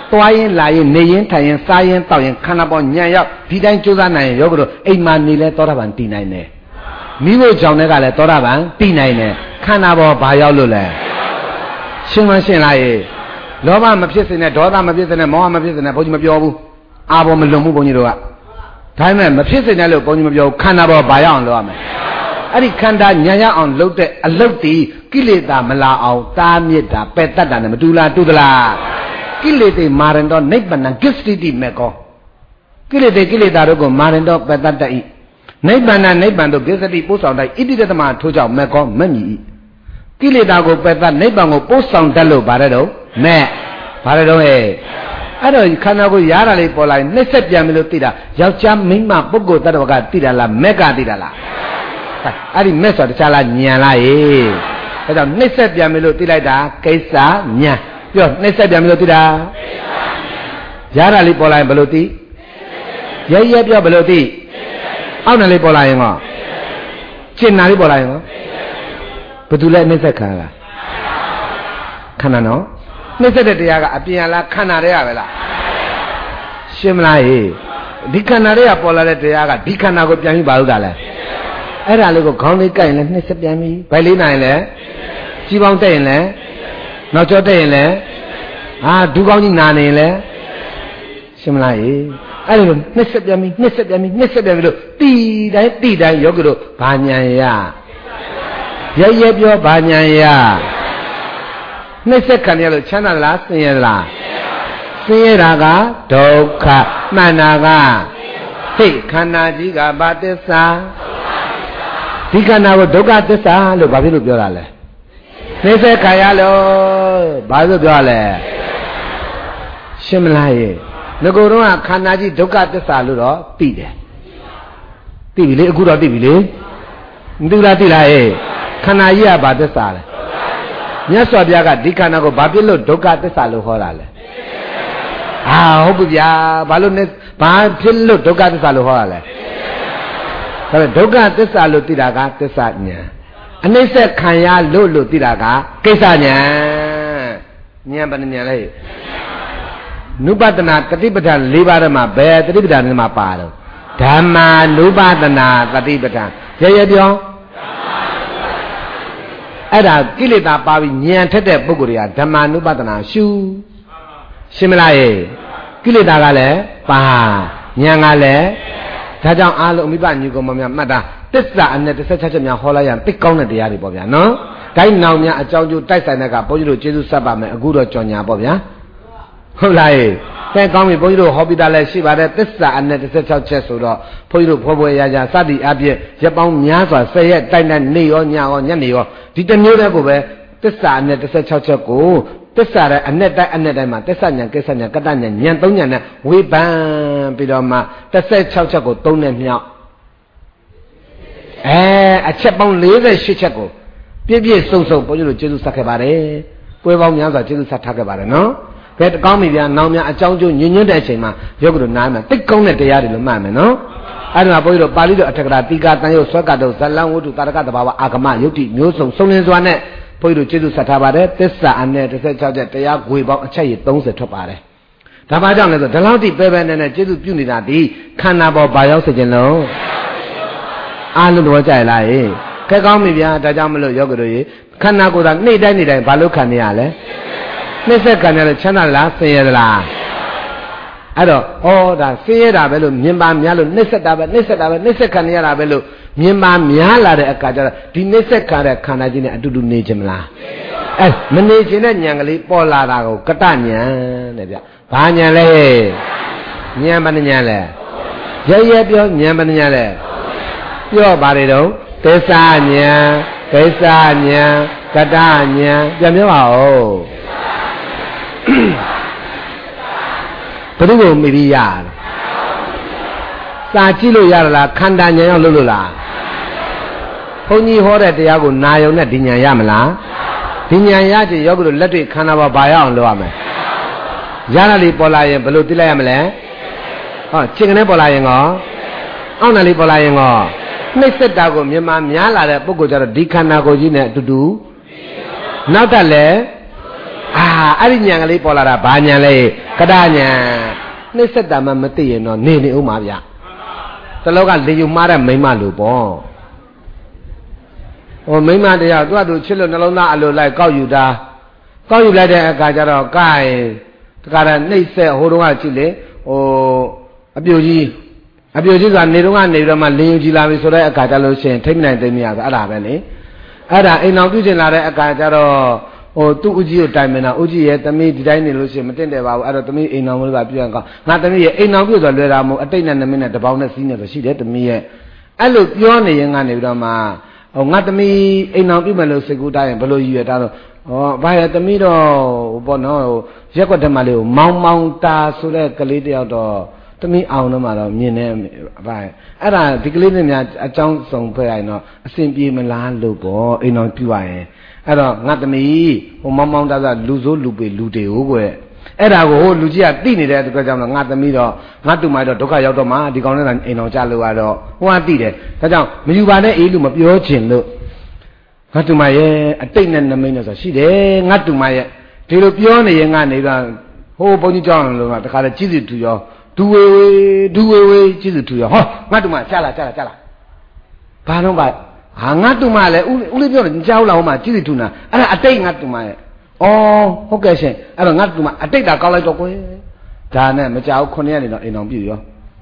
သွားရင်လာရင်နေရင်ထိုင်ရင်စားရင်တောက်ရင်ခန္ဓာပေါ်ညံရောက်ဒီတိုင်းကြိုးစားနိုင်ရင်ယောဂတို့အိမ်မှာနေလဲသောတာပန်တည်နိုင်တယ်မိဖို့ကြောင့်လည်းကလည်းသောတာပန်တည်နိုင်တယ်ခန္ဓာပေါ်ဘာရောက်လို့လဲရှင်းမရှင်းလားရေလောဘမဖြစ်စေနဲ့ဒေါသမဖြစ်စေနဲ့မောဟမဖြစ်စေနဲ့ဘုန်းကြီးမပြောဘူးအာဘောမလွန်ဘူးဘုန်းကြီးတို့ကဒါပေမဲ့မဖြစ်စေနဲ့လို့ဘုန်းကြီးမပြောဘူးခန္ဓာပေါ်ဘာရောက်အောင်လုပ်ရမယ်အဲ့ဒီခန္ဓာညံရအောင်လုပ်တဲ့အလုပ်တီကိလေသာမလာအောင်တားမြစ်တာပယ်တတ်တာနဲ့မတူလားတူသလားကိလေသာမာရင်တော့နိဗ္ဗာန်ဂစ္စတိမေကောကိလေသာတို့ကိုမာရင်တော့ပယ်တတ်တတ်၏နိဗ္ဗာန်တို့ဂစ္စတိပို့ဆောင်တိုက်ဣတိတသမထိုးကြောင့်မေကောမက်မြည်၏ကိလေသာကိုပယ်တတ်နိဗ္ဗာန်ကိုပို့ဆောင်တတ်လို့ဗါတဲ့တော့မဲ့ဗါတဲ့တော့ဟဲ့အဲ့တော့ခန္ဓာကိုရတာလေးပေါ်လာရင်နှိမ့်ဆက်ပြန်ပြီလို့သိတာယောက်ျားမိန်းမပုဂ္ဂိုလ်တ attva ကသိတာလားမက်ကသိတာလားအဲ့ဒီမက်ဆိုတာတခြားလားညံလားရေဒါကြောင့်နှိမ့်ဆက်ပြန်ပြီလို့သိလိုက်တာကိစ္စညံပြောနှိမ့်ဆက်ပြန်ပြီလို့သိတာရတာလေးပေါ်လာရင်ဘယ်လိုသိရဲပြောဘယ်လိုသိအောက်နယ်လေးပေါ်လာရင်ဟောကျင်နာလေးပေါ်လာရင်ဟောဘယ်သူလဲနှိမ့်ဆက်ခံလားခန္ဓာနော်နှိမ့်ဆက်တဲ့တရားကအပြင်လားခန္ဓာတွေကပဲလားရှင်းမလားဟေးဒီခန္ဓာတွေကပေါ်လာတဲ့တရားကဒီခန္ဓာကိုပြန်ပြီးပါလို့တာလဲအဲ့ဒါလေးကိုခေါင်းလေးကိုက်ရင်လည်းနှိမ့်ဆက်ပြန်ပြီဗိုက်လေးနိုင်ရင်လည်းကြီးပေါင်းတက်ရင်လည်းနောက်ကျောတက်ရင်လည်းဒူးကောင်းကြီးနာနေရင်လည်းရှင်းမလားဟေးအဲ့လိုနှိမ့်ဆက်ပြန်ပြီလို့တီတိုင်းယောဂီတို့ဘာညာရရဲပြောဘာညာရနှိမ့်ဆက်ခံရလို့ချမ်းသာလားဆင်းရဲလားဆင်းရဲတာကဒုက္ခမှန်တာကဟိတ်ခန္ဓာကြီးကဘာသစ္စာဒီခန္ဓာကိုဒုက္ခသစ္စာလို့ဘာဖြစ်လို့ပြောတာလဲနှိမ့်ဆက်ခံရလို့ဘာလို့ပြောလဲရှင်းမလားရေငကိုယ်တော့ခန္ဓာကြီးဒုက္ခသစ္စာလို့တော့သိတယ်သိပြီလေအခုတော့သိပြီလေမသိလားဟဲ့ခန္ဓာကြီးကဘာသစ္စာလဲမြတ်စွာဘုရားကဒီခန္ဓာကိုဘာဖြစ်လို့ဒုက္ခသစ္စာလို့ဟောတာလဲဟုတ်ပြီဗျာဘာဖြစ်လို့ဒုက္ခသစ္စာလို့ဟောတာလဲဒါပေမဲ့ဒုက္ခသစ္စာလို့သိတာကသစ္စာဉာဏ်အနိစ္စခံရလို့သိတာကကိစ္စဉာဏ်ဘယ်နှဉာဏ်လဲနုပဒနာတတိပဋ္ဌာန်၄ပါးထဲမှာဘယ်တတိပဋ္ဌာန်ထဲမှာပါတော့ဓမ္မာနုပဒနာတတိပဋ္ဌာန်ရဲပြောအဲ့ဒါကိလေသာပါပြီးဉာဏ်ထက်တဲ့ပုဂ္ဂိုလ်တွေကဓမ္မာနုပဒနာရှုရှင်းမလားယေကိလေသာကလည်းပါဉာဏ်ကလည်းဒါကြောင့်အားလုံးအမိဘညီကောင်မများမှတ်တာသစ္စာအနဲ့16ချက်များဟောလိုက်ရသိကောင်းတဲ့တရားတွေပေါ့ဗျာနော်။တိုင်းနောင်များအကြောင်းကျိုးတိုက်ဆိုင်တဲ့ကဘုန်းကြီးတို့ကျေးဇူးဆက်ပါမယ်အခုတော့ကြော်ညာပေါ့ဗျာဟုတ်လားယေတဲ့ကောင်းပြီဘုန်းကြီးတို့ဟောပြီးသားလည်းရှိပါတယ်သစ္စာအနဲ့16ချက်ဆိုတော့ဘုန်းကြီးတို့ဖွယ်ရစသည်အပြည့်ရက်ပေါင်းများစွာ10ရက်တိုက်တဲ့နေရောညရောညနေရောဒီတစ်မျိုးတည်းကိုပဲသစ္စာအနဲ့16ချက်ကိုသစ္စာတဲ့အနဲ့တိုင်းမှာသစ္စာဉာဏ်ကိစ္စဉာဏ်ကတ္တဉာဏ်ဉာဏ်3ဉာဏ်နဲ့ဝေဖန်ပြီးတော့မှ16ချက်ကို3နဲ့မြောက်အချက်ပေါင်း48ချက်ကိုပြည့်စုံဘုန်းကြီးတို့ကျေးဇူးဆက်ခဲ့ပါတယ်ပွဲပေါင်းများစွာကျေးဇူးဆက်ထားခဲ့ပါတယ်နော်ကဲတကောင်းပြီဗျာနောင်များအကြောင်းကျိုးညွန့်တဲ့အချိန်မှာယောဂတို့နားမယ်တိတ်ကောင်းတဲ့တရားတွေလို့မှတ်မယ်နော်အဲ့ဒါဘုန်းကြီးတို့ပါဠိတော်အထက်ကရာတိကာတန်ရုပ်ဆွဲကတော်ဇလံဝတ္ထုတာရကတဘာဝအာဂမယုတ်တိမျိုးစုံစုံလင်းစွာနဲ့ဘုန်းကြီးတို့ကျေးဇူးဆက်ထားပါတယ်သစ္စာအနဲ့16ချက်တရားဂွေပေါင်းအချက်ရ30ထွက်ပါတယ်ဒါပါကြောင့်လဲဆိုဒီလောက်တိပဲနဲ့ကျေးဇူးပြုနေတာဒီခန္ဓာပေါ်ဘာရောက်စေခြင်းလုံးအားလုံးတော့ကြိုက်လားဟေးခက်ကောင်းပြီဗျာဒါကြောင့်မလို့ယောဂတို့ရေခန္ဓာကိုယ်သာနေ့တိုင်းဘာလို့ခံနေရလဲနှိမ့်ဆက်ခံရလို့ချမ်းသာလားဆင်းရဲလားအဲ့တော့ဒါဆင်းရဲတာပဲလို့မြင်ပါများလို့နှိမ့်ဆက်တာပဲနှိမ့်ဆက်ခံရတာပဲလို့မြင်ပါများလာတဲ့အခါကျတော့ဒီနှိမ့်ဆက်ခံတဲ့ခန္ဓာကြီးနဲ့အတူတူနေခြင်းမလားမနေခြင်းတဲ့ဉာဏ်ကလေးပေါ်လာတာကိုကတ္တဉာဏ်တဲ့ဗျဘာဉာဏ်လဲဉာဏ်ဘယ်နှဉာဏ်လဲရဲပြောဉာဏ်ဘယ်နှဉာဏ်လဲပြောပါလေတော့သစ္စာဉာဏ်ကိစ္စဉာဏ်ကတ္တဉာဏ်ပြန်ပြောပါဦးဘယ်သူကိုမိပြီးရစာကြည့်လို့ရလားခန္ဓာဉာဏ်ရောက်လို့လားဘုန်းကြီးဟောတဲ့တရားကိုနာယုံနဲ့ဒီဉာဏ်ရမလားဒီဉာဏ်ရချင်ယောဂီတို့လက်တွေ့ခန္ဓာပေါ်ဘာရအောင်လုပ်ရမလဲရတာလေးပေါ်လာရင်ဘယ်လိုသိလိုက်ရမလဲခြေကနေပေါ်လာရင်ကောအောက်နယ်လေးပေါ်လာရင်ကောနှိမ့်ဆက်တာကိုမြန်မာများလာတဲ့ပုဂ္ဂိုလ်ကြတော့ဒီခန္ဓာကိုယ်ကြီးနဲ့အတူတူနောက်တက်လဲအဲ့ဒီဉာဏ်ကလေးပေါ်လာတာဘာဉာဏ်လဲခဒါညာနှိစ္စတာမှမသိရင်တော့နေနေဦးမှာဗျတလောကလေယူမှားတဲ့မိမလို့ပေါ့ဟိုမိမတရားသူကသူချစ်လို့နှလုံးသားအလိုလိုက်ကောက်ယူတာကောက်ယူလိုက်တဲ့အခါကျတော့ကိုင်တခါတည်းနှိစ္စဟိုတုန်းကကြည့်လေဟိုအပြိုကြီးဆိုတာနေတုန်းကနေပြီးတော့မှလေယူကြီးလာပြီဆိုတဲ့အခါကျလို့ရှိရင်ထိမ့်နိုင်သိမ့်မရဆိုအဲ့ဒါပဲလေအဲ့ဒါအိမ်အောင်ပြုကျင်လာတဲ့အခါကျတော့ဟိုသူ့ဦးကြီးကိုတိုင်မင်တာဦးကြီးရဲ့သမီးဒီတိုင်းနေလို့ရှိရင်မတင်တယ်ပါဘူးအဲ့တော့သမီးအိမ်အောင်လို့ပါပြုရင်ကောင်းငါသမီးရဲ့အိမ်အောင်ပြုဆိုလွယ်တာမဟုတ်အတိတ်နဲ့နမင်းနဲ့တပေါင်းနဲ့စီးနေဆိုရှိတယ်သမီးရဲ့အဲ့လိုပြောနေရင်ကနေပြီးတော့မှဟိုငါသမီးအိမ်အောင်ပြုမယ်လို့စိတ်ကူးတားရင်ဘယ်လိုရည်ရတာတော့ဟောဘာရသမီးတော့ဘောနော်ရက်ွက်တက်မှလေးကိုမောင်တာဆိုတဲ့ကလေးတယောက်တော့သမီးအောင်တော့မှတော့မြင်နေဘာအဲ့ဒါဒီကလေးတွေများအကြောင်းစုံဖွဲ့ရင်တော့အဆင်ပြေမလားလို့ပေါ့အိမ်အောင်ပြုရရင်အဲ့တော့ငါသမီးဟိုမောင်တာဆိုလူစိုးလူပေလူတေဟိုကွယ်အဲ့ဒါကိုဟိုလူကြီးကတိနေတဲ့အတွက်ကြောင့်တော့ငါသမီးတော့ငါတူမတော့ဒုက္ခရောက်တော့မှဒီကောင်နဲ့အိမ်အောင်ကြလို့ရတော့ဟိုကတိတယ်ဒါကြောင့်မယူပါနဲ့အေးလို့မပြောချင်လို့ငါတူမရဲ့အတိတ်နဲ့နမိတ်နဲ့ဆိုရှိတယ်ငါတူမရဲ့ဒီလိုပြောနေရင်ကနေတော့ဟိုဘုန်းကြီးကြောင်းလို့တခါလေကြီးစီတူရောဒူဝေဝေကြီးစီတူရောဟောငါတူမကြားလာဘာလို့ပါဟာငါတူမလည်းဦးလေးပြောတယ်ကြားလာဟိုမှာကြီးစီတူနာအဲ့ဒါအတိတ်ငါတူမရဲ့ဩဟုတ်ကဲ့ရှင်အဲ့တော့ငါတူမအတိတ်တာကောက်လိုက်တော့ကွယ်ဒါနဲ့မကြောက်9ရက်နေတော့အိမ်အောင်ပြုရော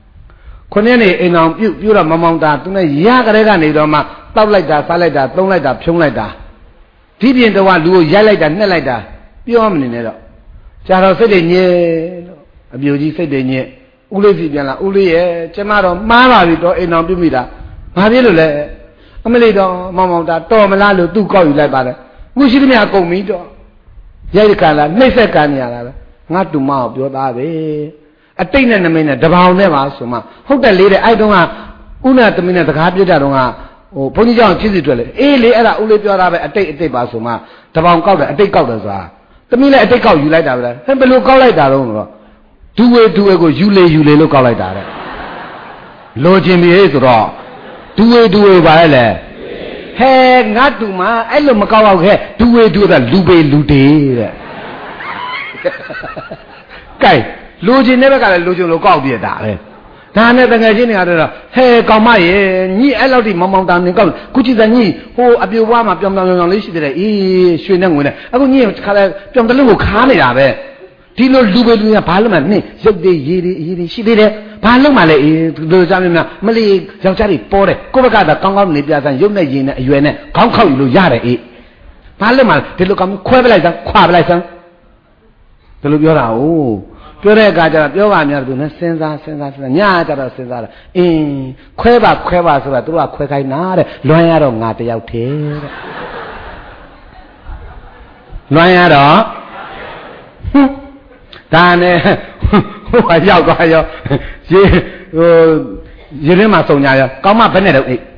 9ရက်နေအိမ်အောင်ပြုတော့မောင်တာသူနဲ့ရကြတဲ့ကနေတော့မှတောက်လိုက်တာစားလိုက်တာသုံးလိုက်တာဖြုံးလိုက်တာဒီပြင်တော့လူကိုရိုက်လိုက်တာနှက်လိုက်တာပြောမနေနဲ့တော့ကြာတော့စိတ်တွေညစ်လို့အပြိုကြီးစိတ်တွေညစ်ဦးလေးစီပြန်လာဦးလေးရဲ့ကျမတော့မှားပါပြီတော့အိမ်အောင်ပြုမိတာဘာဖြစ်လို့လဲအမလေးတော့မောင်တာတော်မလားလို့သူ့ကောက်ယူလိုက်ပါတယ်ခုရှိသမျှကုန်ပြီတော့ရိုက်ခံလားနှိမ့်ဆက်ခံနေရတာပဲငါတူမကိုပြောသားပဲအတိတ်နဲ့နမိတ်နဲ့တပေါင်းနဲ့ပါဆိုမှဟုတ်တယ်လေတဲ့အဲ့တုန်းကဥနာသမီးနဲ့တကားပြစ်တာတုန်းကဟိုဘုန်းကြီးเจ้าဖြစ်စီတွေ့လေအေးလေအဲ့ဒါဦးလေးပြောတာပဲအတိတ်ပါဆိုမှတပေါင်းကောက်တယ်အတိတ်ကောက်တယ်ဆိုတာသမီးလည်းအတိတ်ကောက်ယူလိုက်တာပဲဟဲ့ဘယ်လိုကောက်လိုက်တာတော့ဒူဝေကိုယူလေလို့ကောက်လိုက်တာတဲ့လိုချင်ပြီဆိုတော့ဒူဝေပါလေဟဲငါတူမအဲ့လိုမကောက်အောင်ခဲဒူဝေတာလူပေလူတေတဲ့ကဲလိုချင်တဲ့ဘက်ကလည်းလိုချင်လို့ကောက်ပြတာပဲဒါနဲ့တကယ်ချင်းနေရတော့ဟဲကောင်မရေညိအဲ့လောက်ထိမောင်တာနေကောက်ခုကြည့်စမ်းညိဟိုအပြိုဘွားမှာပြောင်လေးရှိတယ်အေးရွှေနဲ့ငွေနဲ့အခုညိခါလဲပြောင်တလုံးကိုခါနေတာပဲဒီလိုလူပဲလူကဘာလို့မှနင်းရုပ်တွေရည်တွေရှိသေးတယ်ဘာလို့မှလဲအေးလူစားများမလီယောက်ျားတွေပေါ်တယ်ကိုယ့်ဘက်ကသာကောင်းနေပြဆန်းရုပ်နဲ့ရည်နဲ့အရွယ်နဲ့ခေါင်းခောက်ယူလို့ရတယ်အေးဘာလို့မှဒီလိုကောင်ခွဲပလိုက်စမ်းခွာပလိုက်စမ်းဒီလိုပြောတာ哦ပြောတဲ့အခါကျတော့ပြောပါများသူနဲ့စဉ်းစားညကြတော့စဉ်းစားတာအင်းခွဲပါဆိုတာသူတို့ကခွဲခိုင်းတာတဲ့လွမ်းရတော့ငါတယောက်တည်းတဲ့လွမ်းရတော့ဒါနဲ့ဟိုကရောက်သွားရောရေရင်းမှာစုံညာရောကောင်းမဘယ်နဲ့တော့အိတ်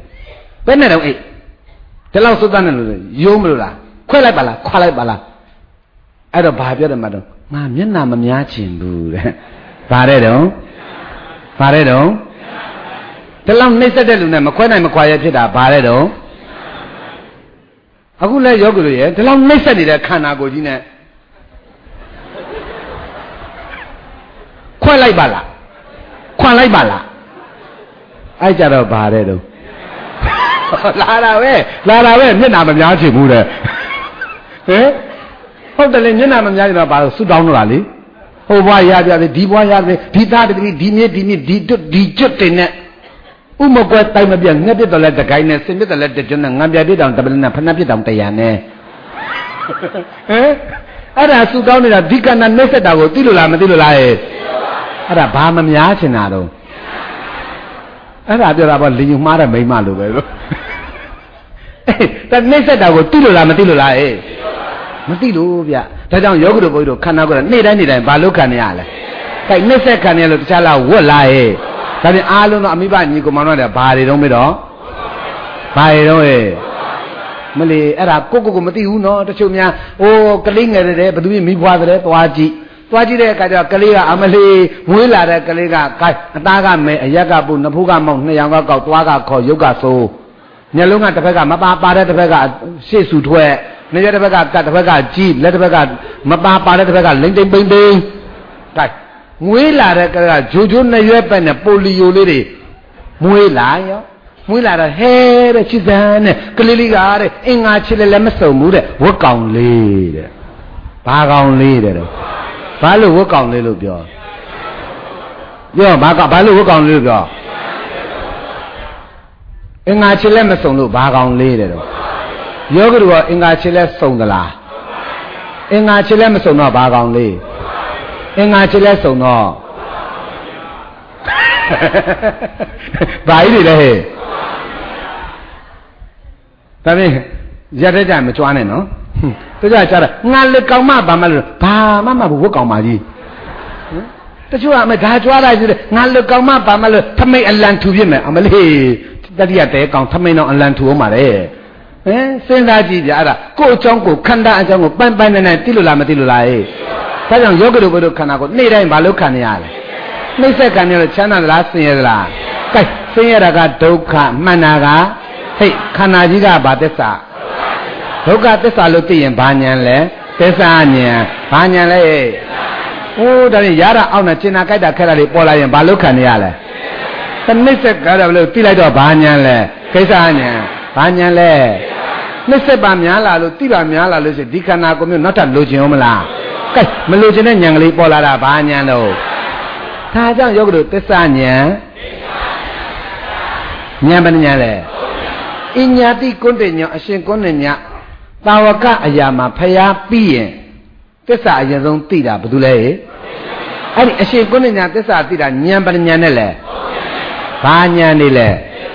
ဒီလောက်စွတ်တဲ့လို့ရိုးမလို့လားခွဲလိုက်ပါလားခွာလိုက်ပါလားအဲ့တော့ဘာပြောတယ်မတော့ငါမျက်နှာမများချင်ဘူးတဲ့ဘာတဲ့တော့ဒီလောက်နှိမ့်ဆက်တဲ့လူနဲ့မခွဲနိုင်မခွာရဖြစ်တာဘာတဲ့တော့အခုလဲယောဂီတို့ရဲ့ဒီလောက်နှိမ့်ဆက်နေတဲ့ခန္ဓာကိုယ်ကြီးနဲ့ခွဲလိုက်ပါလားခွန်လိုက်ပါလားအဲ့ကြတော့ဘာတဲ့တော့လာတာပဲမျက်နှာမများချင်ဘူးတဲ့ဟင်ဟုတ်တယ်လေမျက်နှာမများချင်တော့ဘာလို့ဆူတောင်းတော့တာလေဟိုဘွားရပြပြီဒီဘွားရပြီဒီသားတတိဒီမြစ်ဒီကျွတ်တင်နဲ့ဥမကွဲတိုင်မပြငှက်ပြစ်တော့လဲတကိုင်းနဲ့စင်ပြစ်တော့လဲတကျွန်းနဲ့ငံပြပြတောင်တပလနဲ့ဖနှက်ပြတောင်တရံနဲ့ဟင်အဲ့ဒါဆူတောင်းနေတာဒီကဏ္ဍနှိမ့်ဆက်တာကိုသိလို့လားမသိလို့လားအဲ့ဒါဘာမများချင်တာတော့အဲ့ဒါပြောတာပေါ့လင်ယူမှားတဲ့မိန်းမလိုပဲလို့အဲ့ဒါနှိမ့်ဆက်တာကိုသိလို့လားမသိလို့လားမသိလို့ဗျဒါကြောင့်ယောဂီတို့ဘုန်းကြီးတို့ခန္ဓာကိုယ်ကနေ့တိုင်းဘာလို့ခံရလဲခိုင်နှိမ့်ဆက်ခံရလို့တခြားလားဝတ်လားဒါပြင်အားလုံးတော့အမိဘညီကိုမောင်တို့ကဘာတွေတော့မေးတော့ဘာတွေတော့မလီအဲ့ဒါကိုမသိဘူးနော်တချို့များဟိုကလေးငယ်တဲ့ဘယ်သူမိဘွားတဲ့သွားကြည့်တဲ့အခါကျတော့ကလေးကအမလီမွေးလာတဲ့ကလေးကကိုက်အသားကမဲအရက်ကပုနဖူးကမောက်နှစ်ယောက်ကကောက်သွားကခေါ်ရုပ်ကဆိုးမျက်လုံးကတစ်ဖက်ကမပါတဲ့တစ်ဖက်ကရှေ့ဆူထွက်နေရတဲ့ဘက်ကကတ်တစ်ဖက်ကကြည့်လက်တစ်ဖက်ကမပါတဲ့တစ်ဖက်ကလိမ့်တိမ်ပိန် Cái muối là đấy cái chú chú này dưới bên này polio lấy đi muối là yo muối là he đấy chứ ra này cái lì gà đấy anh ai chỉ lấy mấy sầu muối đấy vớt còng lì đấy ba còng lì đấy ba lô vớt còng lì luôn yo ba lô vớt còng lì luôn anh ai chỉ lấy mấy sầu luôn ba còng lì đấy yo cái đó anh ai chỉ lấy sầu đó là anh ai chỉ lấy mấy sầu nó ba còng lì anh ai chỉ lấy sầu nó vậy đi đây tại vì giờ đây chẳng mà cho này nó tôi giờ cho là ngan lực cao mà bà mà bố cao mà gì tôi cho mà đã cho ra gì ngan lực cao mà bà mà tham mấy anh làm thu biết mà mà đi ta đi để còn tham mấy nó anh làm thu mà đấy xem ra gì vậy à cô trong cô khăn đa trong cô ban này tí lù làm mà tí lù lại ta rằng vô cái đồ khăn nào cô này đây bà lúc khăn này à này sẽ khăn này chán là sinh là cái sinh ra cái đâu khăn mà na cái hey khăn nào gì cả bà tết sa đâu cả tết sa lúc tiền bao nhiêu lẽ tết sa nhiêu bao nhiêu lẽ ô đó thì giá ra ông này trên cái đã khai ra đi bỏ lại bà lúc khăn này à lẽ tên này sẽ cái đó lúc tí lại đó bao nhiêu lẽ cái sa nhiêu bao nhiêu lẽ này sẽ bao nhiêu là lúc tí bao nhiêu là lúc sẽ đi khăn nào cũng nó thật lúc gì không là cái mà lúc trên này nhận lấy bỏ lại là bao nhiêu đâu ta chẳng có được tết sa nhiêu nhiêu bao nhiêu lẽ in nhà thì con để nhà xin con để nhà tao cả ở nhà mà phải biết cái啥嘢giống tỷ là bao nhiêu anh xin con để nhà cái啥tỷ là nhà bao nhiêu này lẽ bao nhiêu này lẽ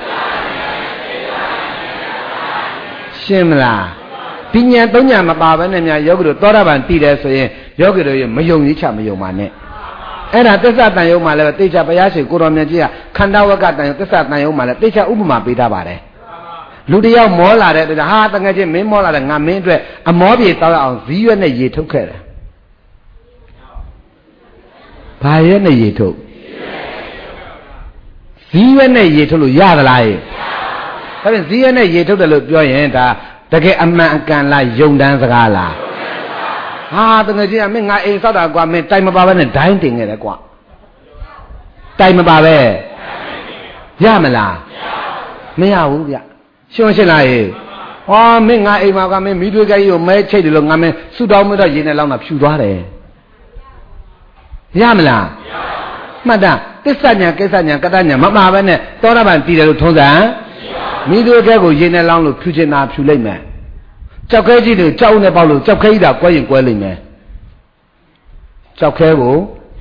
xem là tuy nhiên tôi nhà mà bà bên này nhà có được to ra bàn tỷ là rồi có cái rồi mấy dùng gì chả mấy dùng mà nèအဲ့ဒါသစ္စာတန်ရုံမှာလည်းတေချာဘုရားရှင်ကိုတော်မြတ်ကြီးကခန္ဓာဝကတန်ရုံသစ္စာတန်ရုံမှာလည်းတေချာဥပမာပေးထားပါတယ်လူတယောက်မောလာတဲ့ဟာတငယ်ချင်းမင်းမောလာတဲ့ငါမင်းအတွက်အမောပြေတောက်အောင်ဇီးရွက်နဲ့ရေထုတ်ခဲ့တယ်ဘာရွက်နဲ့ရေထုတ်ဇီးရွက်နဲ့ရေထုတ်လို့ရသလားဒါဖြင့်ဇီးရွက်နဲ့ရေထုတ်တယ်လို့ပြောရင်ဒါတကယ်အမှန်အကန်လားယုံတန်းစကားလားဟာတကယ်ကြီးကမင်းငါအိမ်ဆောက်တာကွာမင်းတိုင်မပါပဲနဲ့ဒိုင်းတင်ခဲ့တယ်ကွာတိုင်မပါပဲရမလားမရဘူးဗျရှင်းရှင်းလားဟောမင်းငါအိမ်မှာကမင်းမိတွေးကြီးကိုမဲချိတ်တယ်လို့ငါမင်းဆူတောင်းမတော့ရေနဲ့လောင်းတာဖြူသွားတယ်ရမလားမှတ်တာသစ္စာညာကိစ္စညာကတ္တညာမမှာပဲနဲ့သောတာပန်တည်တယ်လို့ထုံးစံမိတွေးကြီးကိုရေနဲ့လောင်းလို့ဖြူချင်တာဖြူလိုက်မယ်ကြောက်ခဲကြီးတွေကြောက်နဲ့ပေါက်လို့ကြောက်ခဲကြီးတာကွဲရင်ကွဲလိမ့်မယ်ကြောက်ခဲကို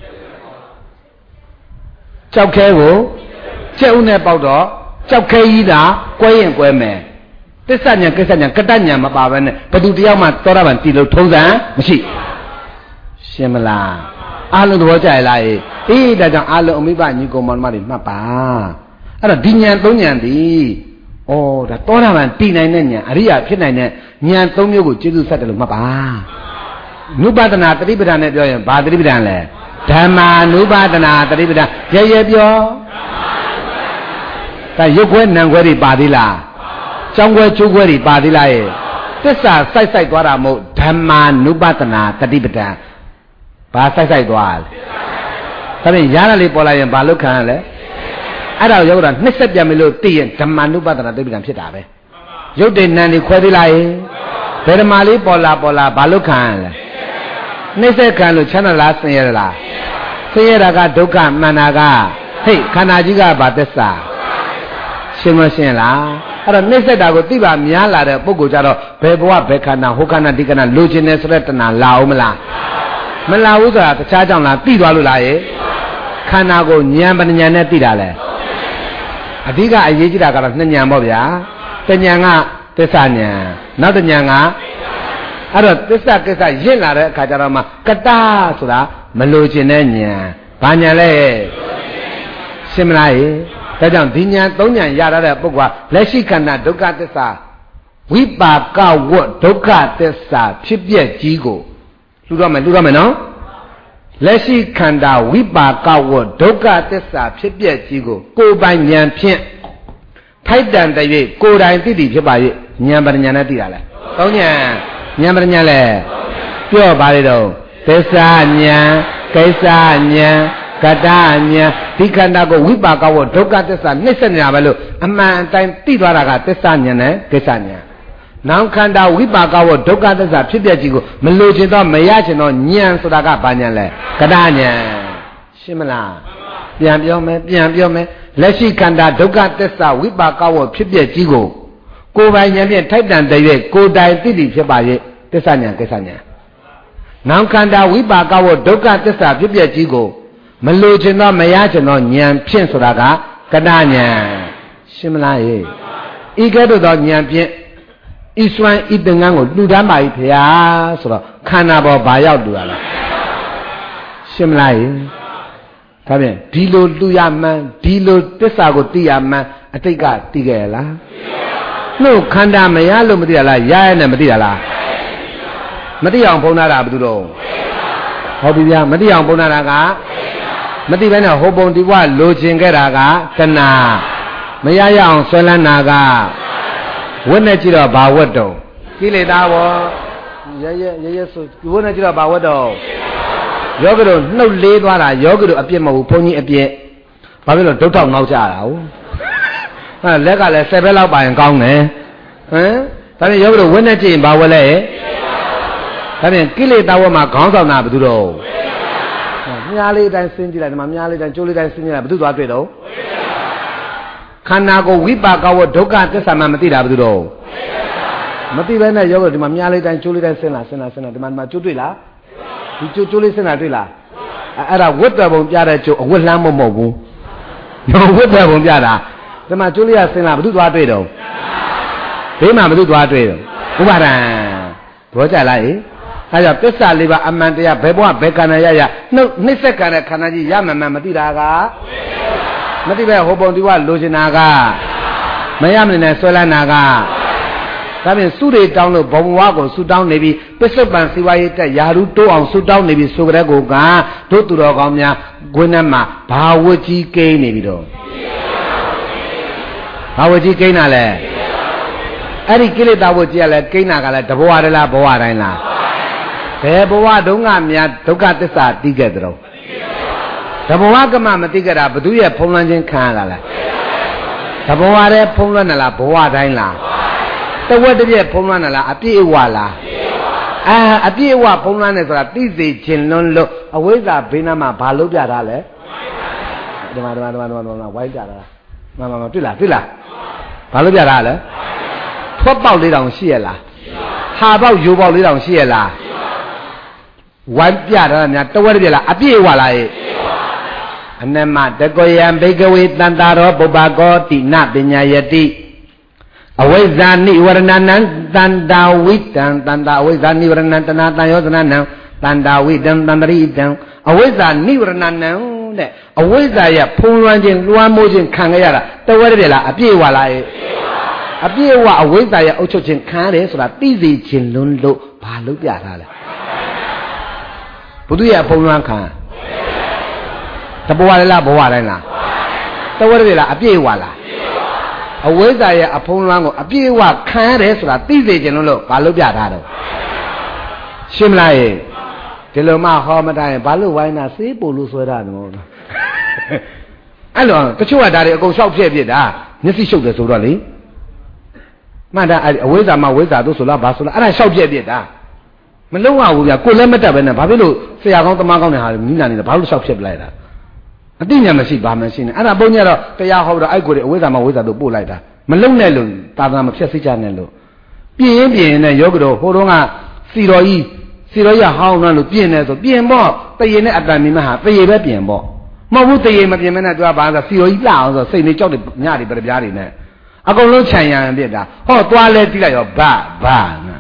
ကြက်ဥနဲ့ပေါက်တော့ကြောက်ခဲကြီးတာကွဲရင်ကွဲမယ်သစ္စာညာကိစ္စညာကတ္တညာမပါပဲနဲ့ဘယ်သူတယောက်မှသောတာပန်တည်လို့ထုံးစံမရှိရှင်းမလားအားလုံးသဘောကျရလားအေးဒါကြောင့်အားလုံးအမိဘညီကောင်မောင်မတွေမှတ်ပါအဲ့တော့ဒီညာသုံးညာသည်ဩဒါသောတာပန်တည်နိုင်တဲ့ညာအရိယာဖြစ်နိုင်တဲ့ညာသုံးမျိုးကိုကျေစုဆက်တယ်လို့မှတ်ပါနုပဒနာတတိပဒံနဲ့ပြောရင်ဘာတတိပဒံလဲဓမ္မာနုပဒနာတတိပဒံရဲပြောဒါရုပ်ခွဲနံခွဲတွေပါသေးလားကြောင်းခွဲကျိုးခွဲတွေပါသေးလားသစ္စာစိုက်သွားတာမဟုတ်ဓမ္မာနုပဒနာတတိပဒံဘာစိုက်သွားလဲဒါဖြင့်ရဟန်းလေးပေါ်လာရင်ဘာလို့ခံရလဲအဲ့ဒါရောက်တာနှစ်ဆက်ပြန်ပြီလို့သိရင်ဓမ္မာနုပဒနာတတိပဒံဖြစ်တာပဲရုပ်တည်နံတွေခွဲသေးလားဘယ်ဓမ္မာလေးပေါ်လာဘာလို့ခံရလဲနှိစ္စခံလို့ချမ်းသာလားဆင်းရဲလားဆင်းရဲတာကဒုက္ခမှန်တာကဟိတ်ခန္ဓာကြီးကဘာသစ္စာရှင်းမရှင်းလားအဲ့တော့နှိစ္စတာကိုသိပါများလာတဲ့ပုဂ္ဂိုလ်ကြတော့ဘယ်ဘဝဘယ်ခန္ဓာဟိုခန္ဓာဒီခန္ဓာလိုချင်တယ်ဆိုတဲ့တဏှာလာအောင်မလားမလာဘူးဆိုတာတခြားကြောင့်လားသိသွားလို့လားခန္ဓာကိုဉာဏ်ပညာနဲ့သိတာလဲအဓိကအရေးကြီးတာကတော့နှစ်ဉာဏ်ပေါ့ဗျာတဉာဏ်ကသစ္စာဉာဏ်နောက်တဉာဏ်ကအဲ့တော့သစ္စာကိစ္စရင့်လာတဲ့အခါကျတော့မှကတ္တဆိုတာမလိုချင်တဲ့ဉာဏ်ဘာဉာဏ်လဲရှင်းမလားဒါကြောင့်ဒီဉာဏ်သုံးဉာဏ်ရတဲ့ပုဂ္ဂိုလ်ကလက်ရှိခန္ဓာဒုက္ခသစ္စာဝိပါကဝတ်ဒုက္ခသစ္စာဖြစ်ပျက်ကြီးကိုလှူတော့မယ်နော်လက်ရှိခန္ဓာဝိပါကဝတ်ဒုက္ခသစ္စာဖြစ်ပျက်ကြီးကိုကိုယ်ပိုင်ဉာဏ်ဖြင့်ထိုက်တန်တဲ့၍ကိုယ်တိုင်သိသိဖြစ်ပါ၍ဉာဏ်ပညာနဲ့သိတာလဲသုံးဉာဏ်ဉာဏ်ပညာလဲပြောပါလေတော့သစ္စာဉာဏ်ကကိစ္စညာကတညာဒီခန္ဓာကိုဝိပါကဝဒုက္ခသစ္စာနှိစ္စညာပဲလို့အမှန်အတိုင်းသိသွားတာကသစ္စာညာနဲ့ကိစ္စညာနောင်ခန္ဓာဝိပါကဝဒုက္ခသစ္စာဖြစ်ပျက်ကြီးကိုမလိုချင်တော့မရချင်တော့ဉာဏ်ဆိုတာကဘာဉာဏ်လဲကတဉာဏ်ရှင်းမလားပြန်ပြောမယ်လက်ရှိခန္ဓာဒုက္ခသစ္စာဝိပါကဝဖြစ်ပျက်ကြီးကိုကိုယ်ပိုင်ဉာဏ်ဖြင့်ထိုက်တန်တဲ့၍ကိုယ်တိုင်သိသိဖြစ်ပါရဲ့သစ္စာဉာဏ်ကိစ္စဉာဏ်နောင်ခန္ဓာဝိပါကဝဒုက္ခသစ္စာဖြစ်ပျက်ကြီးကိုမလိုချင်တော့မရချင်တော့ဉာဏ်ဖြင့်ဆိုတာကကတဉာဏ်ရှင်းမလားဟဲ့ဤကဲ့သို့သောဉာဏ်ဖြင့်ဤစွမ်းဤသင်္ကန်းကိုလှူဒန်းပါ၏ဖေဟာဆိုတော့ခန္ဓာပေါ်ဘာရောက်တူရလဲရှင်းမလားဟဲ့ဒါဖြင့်ဒီလိုလှူရမှန်းဒီလိုသစ္စာကိုသိရမှန်းအတိတ်ကသိခဲ့ရလားနှုတ်ခန္ဓာမရလို့မသိရလားရရနဲ့မသိရလားမသိအောင်ဖုံးထားတာဘယ်သူတော့ဟုတ်ပြီဗျာမသိအောင်ဖုံးထားတာကမသိဘဲနဲ့ဟိုပုံဒီဘဝလိုချင်ခဲ့တာကတဏှာမရရအောင်ဆွဲလန်းတာကဝတ်နဲ့ကြည့်တော့ဘာဝတ်တုံကိလေသာဘောရဆိုဝတ်နဲ့ကြည့်တော့ဘာဝတ်တုံယောဂတို့နှုတ်လေးသွားတာယောဂတို့အပြစ်မဟုတ်ဘူးဘုန်းကြီးအပြစ်ဘာဖြစ်လို့ဒုတ်ထောက်ငေါက်ကြတာဟုတ်ဟာလက်ကလည်း10ဘက်လောက်ပါရင်ကောင်းတယ်ဟမ်ဒါဖြင့်ယောဂတို့ဝတ်နဲ့ကြည့်ရင်ဘာဝတ်လဲဒါဖြင့်ကိလေသာဝတ်မှာခေါင်းဆောင်တာဘယ်သူတော့မြားလေးတိုင်းဆင်းကြည့်လိုက်ဒီမှာမြားလေးတိုင်းကျိုးလေးတိုင်းဆင်းကြည့်လိုက်ဘယ်သူသွားတွေ့တော့ခန္ဓာကိုဝိပါကဝဒုက္ခသစ္စာမှမသိတာဘယ်သူတော့မသိဘဲနဲ့ယောဂဒီမှာမြားလေးတိုင်းကျိုးလေးတိုင်းဆင်းလာဒီမှာကျိုးတွေ့လားဒီကျိုးလေးဆင်းလာတွေ့လားအဲ့ဒါဝတ်တော်ပုံပြတဲ့ကျိုးအဝတ်လှမ်းမဟုတ်ဘူးနော်ဝတ်တော်ပုံပြတာဒီမှာကျိုးလေးကဆင်းလာဘယ်သူသွားတွေ့တော့ဘေးမှာဘယ်သူသွားတွေ့တော့ဥပါဒံဘောကြလားဟင်အဲကြောင့်သစ္စာလေးပါအမှန်တရားဘယ်ဘဝဘယ်ခန္ဓာရနှိစ္စကံတဲ့ခန္ဓာကြီးရမှန်မသိတာကမသိပဲဟိုပုံဒီဘဝလိုချင်တာကမရမနေနဲ့ဆွဲလန်းတာကဒါဖြင့်စုတွေတောင်းလို့ဘုံဘဝကိုစုတောင်းနေပြီးပစ္စုပန်စီဝါရေးတက်ယာရုတိုးအောင်စုတောင်းနေပြီးဆိုကြတဲ့ကိုကတို့သူတော်ကောင်းများဂွင်းထဲမှာဘာဝကြီးကိန်းနေပြီးတော့ဘာဝကြီးကိန်းတာလဲအဲ့ဒီကိလေသာဝကြီးကလည်းကိန်းတာကလည်းတဘဝတလားဘဝတိုင်းလားဘယ်ဘဝတုန်းကများဒုက္ခသစ္စာသိခဲ့သလားတဘဝကမှမသိကြတာဘသူရဲ့ဖုံးလွှမ်းခြင်းခံရတာလားတဘဝတည်းဖုံးလွှမ်းတယ်လားဘဝတိုင်းလားတဝက်တပြည့်ဖုံးလွှမ်းတယ်လားအပြည့်အဝလားအပြည့်အဝဖုံးလွှမ်းတယ်ဆိုတာသိစေခြင်းလွန်းလို့အဝိဇ္ဇာဘေးနားမှာဘာလုပ်ပြတာလဲဒီမှာဝိုင်းပြတာမတွေ့လားဘာလုပ်ပြတာလဲထွတ်ပေါက်လေးတောင်ရှိရလားဟာပေါက်ရိုးပေါက်လေးတောင်ရှိရလားဝိုင်းပြတာများတဝက်တပြည့်လားအပြည့်အဝလားအနမတကောယံဘေကဝေတန္တာရောပုပ္ပကောတိနပညာယတိအဝိဇ္ဇာနိဝရဏနံတန္တာဝိတံတန္တာအဝိဇ္ဇာနိဝရဏတနာတန်ယောသနနံတန္တာဝိတံတန္တရိတံအဝိဇ္ဇာနိဝရဏနံတဲ့အဝိဇ္ဇာရဲ့ဖုံးလွှမ်းခြင်းလွှမ်းမိုးခြင်းခံရတာတဝက်တည်းလားအပြည့်ဝလားအပြည့်အဝအဝိဇ္ဇာရဲ့အုပ်ချုပ်ခြင်းခံရတယ်ဆိုတာသိစေခြင်းလွန်းလို့ဘာလို့ပြထားလဲဘုသူရဲ့ဖုံးလွှမ်းခံတဘဝလည်းလားဘဝတိုင်းလားတဝက်တည်းလားအပြည့်ဝလားအဝိဇ္ဇာရဲ့အဖုံးလွှမ်းကိုအပြည့်အဝခံရတယ်ဆိုတာသိစေခြင်းလို့ဘာလို့ပြထားတော့ရှင်းမလားဒီလိုမှဟောမတိုင်းဘာလို့ဝိုင်းတာစေးပို့လို့ဆွဲတာနော်အဲ့လိုတချို့ကဒါတွေအကုန်လျှောက်ပြက်တာမျက်စိရှုပ်တယ်ဆိုတော့လေမှန်တာအဝိဇ္ဇာမှာဝိဇ္ဇာတို့ဆိုလားဘာဆိုလားအဲ့ဒါလျှောက်ပြက်တာမလုံးဝဘူးဗျာကိုယ်လည်းမတတ်ပဲနဲ့ဘာဖြစ်လို့ဆရာကောင်းတမကောင်းတဲ့ဟာမိနာနေတယ်ဘာလို့လျှောက်ပြက်ပလိုက်တာအတိညာမရှိဘာမှရှိနေအဲ့ဒါပုံညတော့တရားဟောတော့အဲ့ကိုယ်အဝိဇ္ဇာမှာဝိဇ္ဇာတို့ပို့လိုက်တာမလုံနဲ့လို့သာသနာမဖြတ်စိတ်ချနဲ့လို့ပြင်းရင်နဲ့ယောဂတော်ဟိုတုန်းကစီတော်ကြီးဟောင်းတော့လို့ပြင်းနေဆိုပြင်းပေါ့တရေနဲ့အတန်မိမဟာတရေပဲပြင်းပေါ့မဟုတ်ဘူးတရေမပြင်းမနဲ့သူကဘာဆိုစီတော်ကြီးလှအောင်ဆိုစိတ်နေကြောက်တယ်ညတွေပြပြားတွေနဲ့အကုန်လုံးခြံရံပြစ်တာဟောသွားလဲတိလိုက်ရောဘာနာ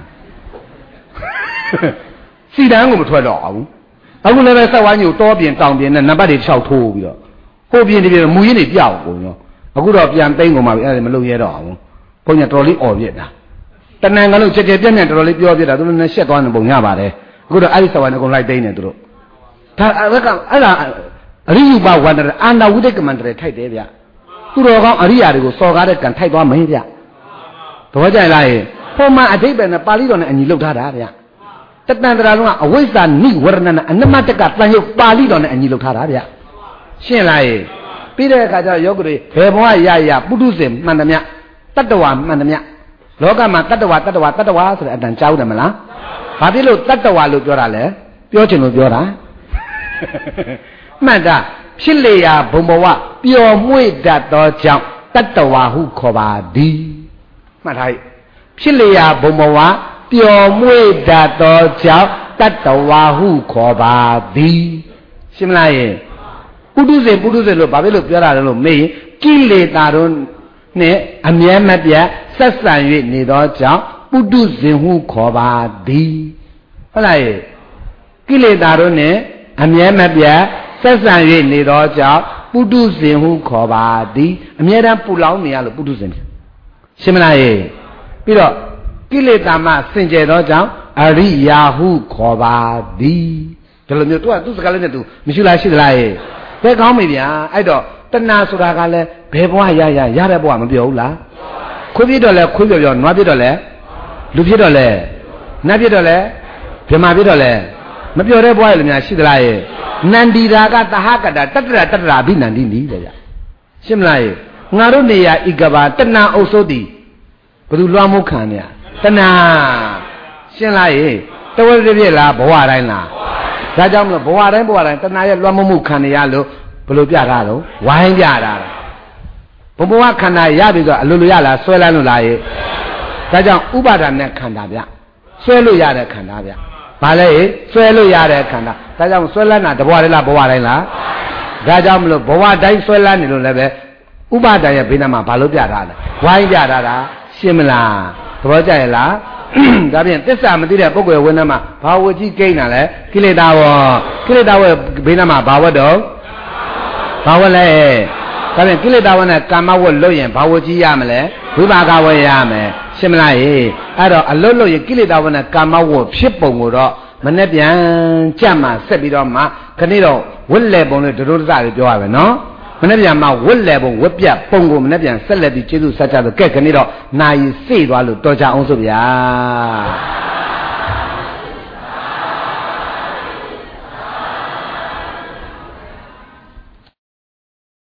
စီတန်းကိုမထွက်တော့ဘူးအခုလည်းပဲဆက်ဝိုင်းကြီးကိုတောပြင်တောင်ပြင်နဲ့နံပါတ်တွေ6ထိုးပြီးတော့ဟိုပြင်ဒီပြင်မူရင်းတွေပြောက်ကုန်ရောအခုတော့ပြန်သိမ်းကုန်ပါပြီအဲ့ဒါမလုပ်ရတော့ဘူးဘုန်းကြီးတော်လေးអော်ပြစ်တာတဏ္ဍကလုံးချက်ချက်ပြက်ပြက်တော်လေးပြောပြတာသူတို့နဲ့ရှက်သွားနေပုံရပါတယ်အခုတော့အဲ့ဒီဆက်ဝိုင်းအကုန်လိုက်သိမ်းနေသူတို့ဒါအဲ့ဒါအရိယုပဝန္တရအာနာဝိတကမန္တရထိုက်တယ်ဗျသူတော်ကောင်းအရိယာတွေကိုစော်ကားတဲ့ကံထိုက်သွားမင်းဗျသဘောကျလားဟိုမှာအဓိပ္ပာယ်နဲ့ပါဠိတော်နဲ့အညီလောက်ထားတာဗျတတန်တရာလုံးကအဝိဇ္ဇာနိဝရဏနာအနမတကတန်ရုပ်ပါဠိတော်နဲ့အညီလုပ်ထားတာဗျရှင်းလားရေပြီးတဲ့အခါကျတော့ယောဂတွေဘယ်ဘဝရပုထုဇဉ်မှန်သမျှတတ္တဝါမှန်သမျှလောကမှာတတ္တဝါဆိုတဲ့အတန်ကြားဦးတယ်မလားဘာဖြစ်လို့တတ္တဝါလို့ပြောတာလဲပြောချင်လို့ပြောတာမှန်တာဖြစ်လေရာဘုံဘဝပျော်မွေ့တတ်သောကြောင့်တတ္တဝါဟုခေါ်ပါသည်မှတ်ထားပြီဖြစ်လေရာဘုံဘဝပျော်မွေ့တတ်သောကြောင့်တတ္တဝါဟုခေါ်ပါသည်ရှင်းမလားယေပုထုဇဉ်လို့ဘာဖြစ်လို့ပြောတာလဲလို့မေးရင်ကိလေသာတို့နဲ့အမြဲမပြတ်ဆက်ဆံ၍နေသောကြောင့်ပုထုဇဉ်ဟုခေါ်ပါသည်ဟုတ်လားယေကိလေသာတို့နဲ့အမြဲမပြတ်ဆက်ဆံ၍နေသောကြောင့်ပုထုဇဉ်ဟုခေါ်ပါသည်အမြဲတမ်းပူလောင်နေရလို့ပုထုဇဉ်ရှင်းမလားယေပြီးတော့ကိလေသာမှစင်ကြယ်သောကြောင့်အရိယာဟုခေါ်ပါသည်ဒီလိုမျိုးသူစကားလေးနဲ့သူမရှိလားရှိသလားယေဘယ်ကောင်းပြီဗျာအဲ့တော့တဏှာဆိုတာကလည်းဘယ်ဘဝရတဲ့ဘဝမပြောဘူးလားခွေးပြတော့လဲခွေးပြောနွားပြတော့လဲလူပြတော့လဲနတ်ပြတော့လဲဗြဟ္မာပြတော့လဲမပြောတဲ့ဘဝရလည်းများရှိသလားယေနန္ဒီရာကသဟကတာတတ္တရာဘိနန္ဒီနီးတဲ့ဗျရှင်းမလားယေငါတို့နေရာဣကဘာတဏှာအုပ်စိုးသည်ဘယ်သူလွှမ်းမိုးခံနေရတဏှာရှင်းလားယေတဝက်တပြည့်လားဘဝတိုင်းလားဒါကြောင့်မလို့ဘဝတိုင်းတဏှာရဲ့လွှမ်းမိုးမှုခံနေရလို့ဘယ်လိုပြတာတော့ဝိုင်းပြတာဘုံဘဝခန္ဓာရပြီဆိုအလိုလိုရလားဆွဲလန်းလို့လားယေဒါကြောင့်ဥပါဒာနဲ့ခန္ဓာဗျဆွဲလို့ရတဲ့ခန္ဓာဗျဘာလဲဆွဲလို့ရတဲ့ခန္ဓာဒါကြောင့်ဆွဲလန်းတာတဘဝတိုင်းလားဘဝတိုင်းလားဒါကြောင့်မလို့ဘဝတိုင်းဆွဲလန်းနေလို့လည်းပဲဥပါဒာရဲ့ဘေးနားမှာဘာလို့ပြတာလဲဝိုင်းပြတာရှင်းမလားသဘောကျရဲ့လားဒါဖြင့်သစ္စာမသိတဲ့ပုဂ္ဂိုလ်ဝိညာဉ်မှာဘာဝကြီးကိန်းတာလဲကိလေသာဝဘေးနားမှာဘာဝတ်တော့ဘာဝတ်လဲဒါဖြင့်ကိလေသာဝနဲ့ကာမဝတ်လို့ရင်ဘာဝကြီးရမလဲဝိပါကဝတ်ရမယ်ရှင်းမလားအဲ့တော့အလွတ်လို့ရင်ကိလေသာဝနဲ့ကာမဝတ်ဖြစ်ပုံကိုတော့မနေ့ပြန်ကြက်မှာဆက်ပြီးတော့မှခဏတော့ဝတ်လေပုံလို့တို့စတွေပြောရမယ်နော်မနေ့ပြန်မှဝတ်လေပုံဝတ်ပြပုံကိုမနေ့ပြန်ဆက်လက်ပြီးကျေးဇူးဆက်ကြလို့ကဲခဏတော့နာယီစေ့သွားလို့တော်ကြအောင်ဆိုဗျာ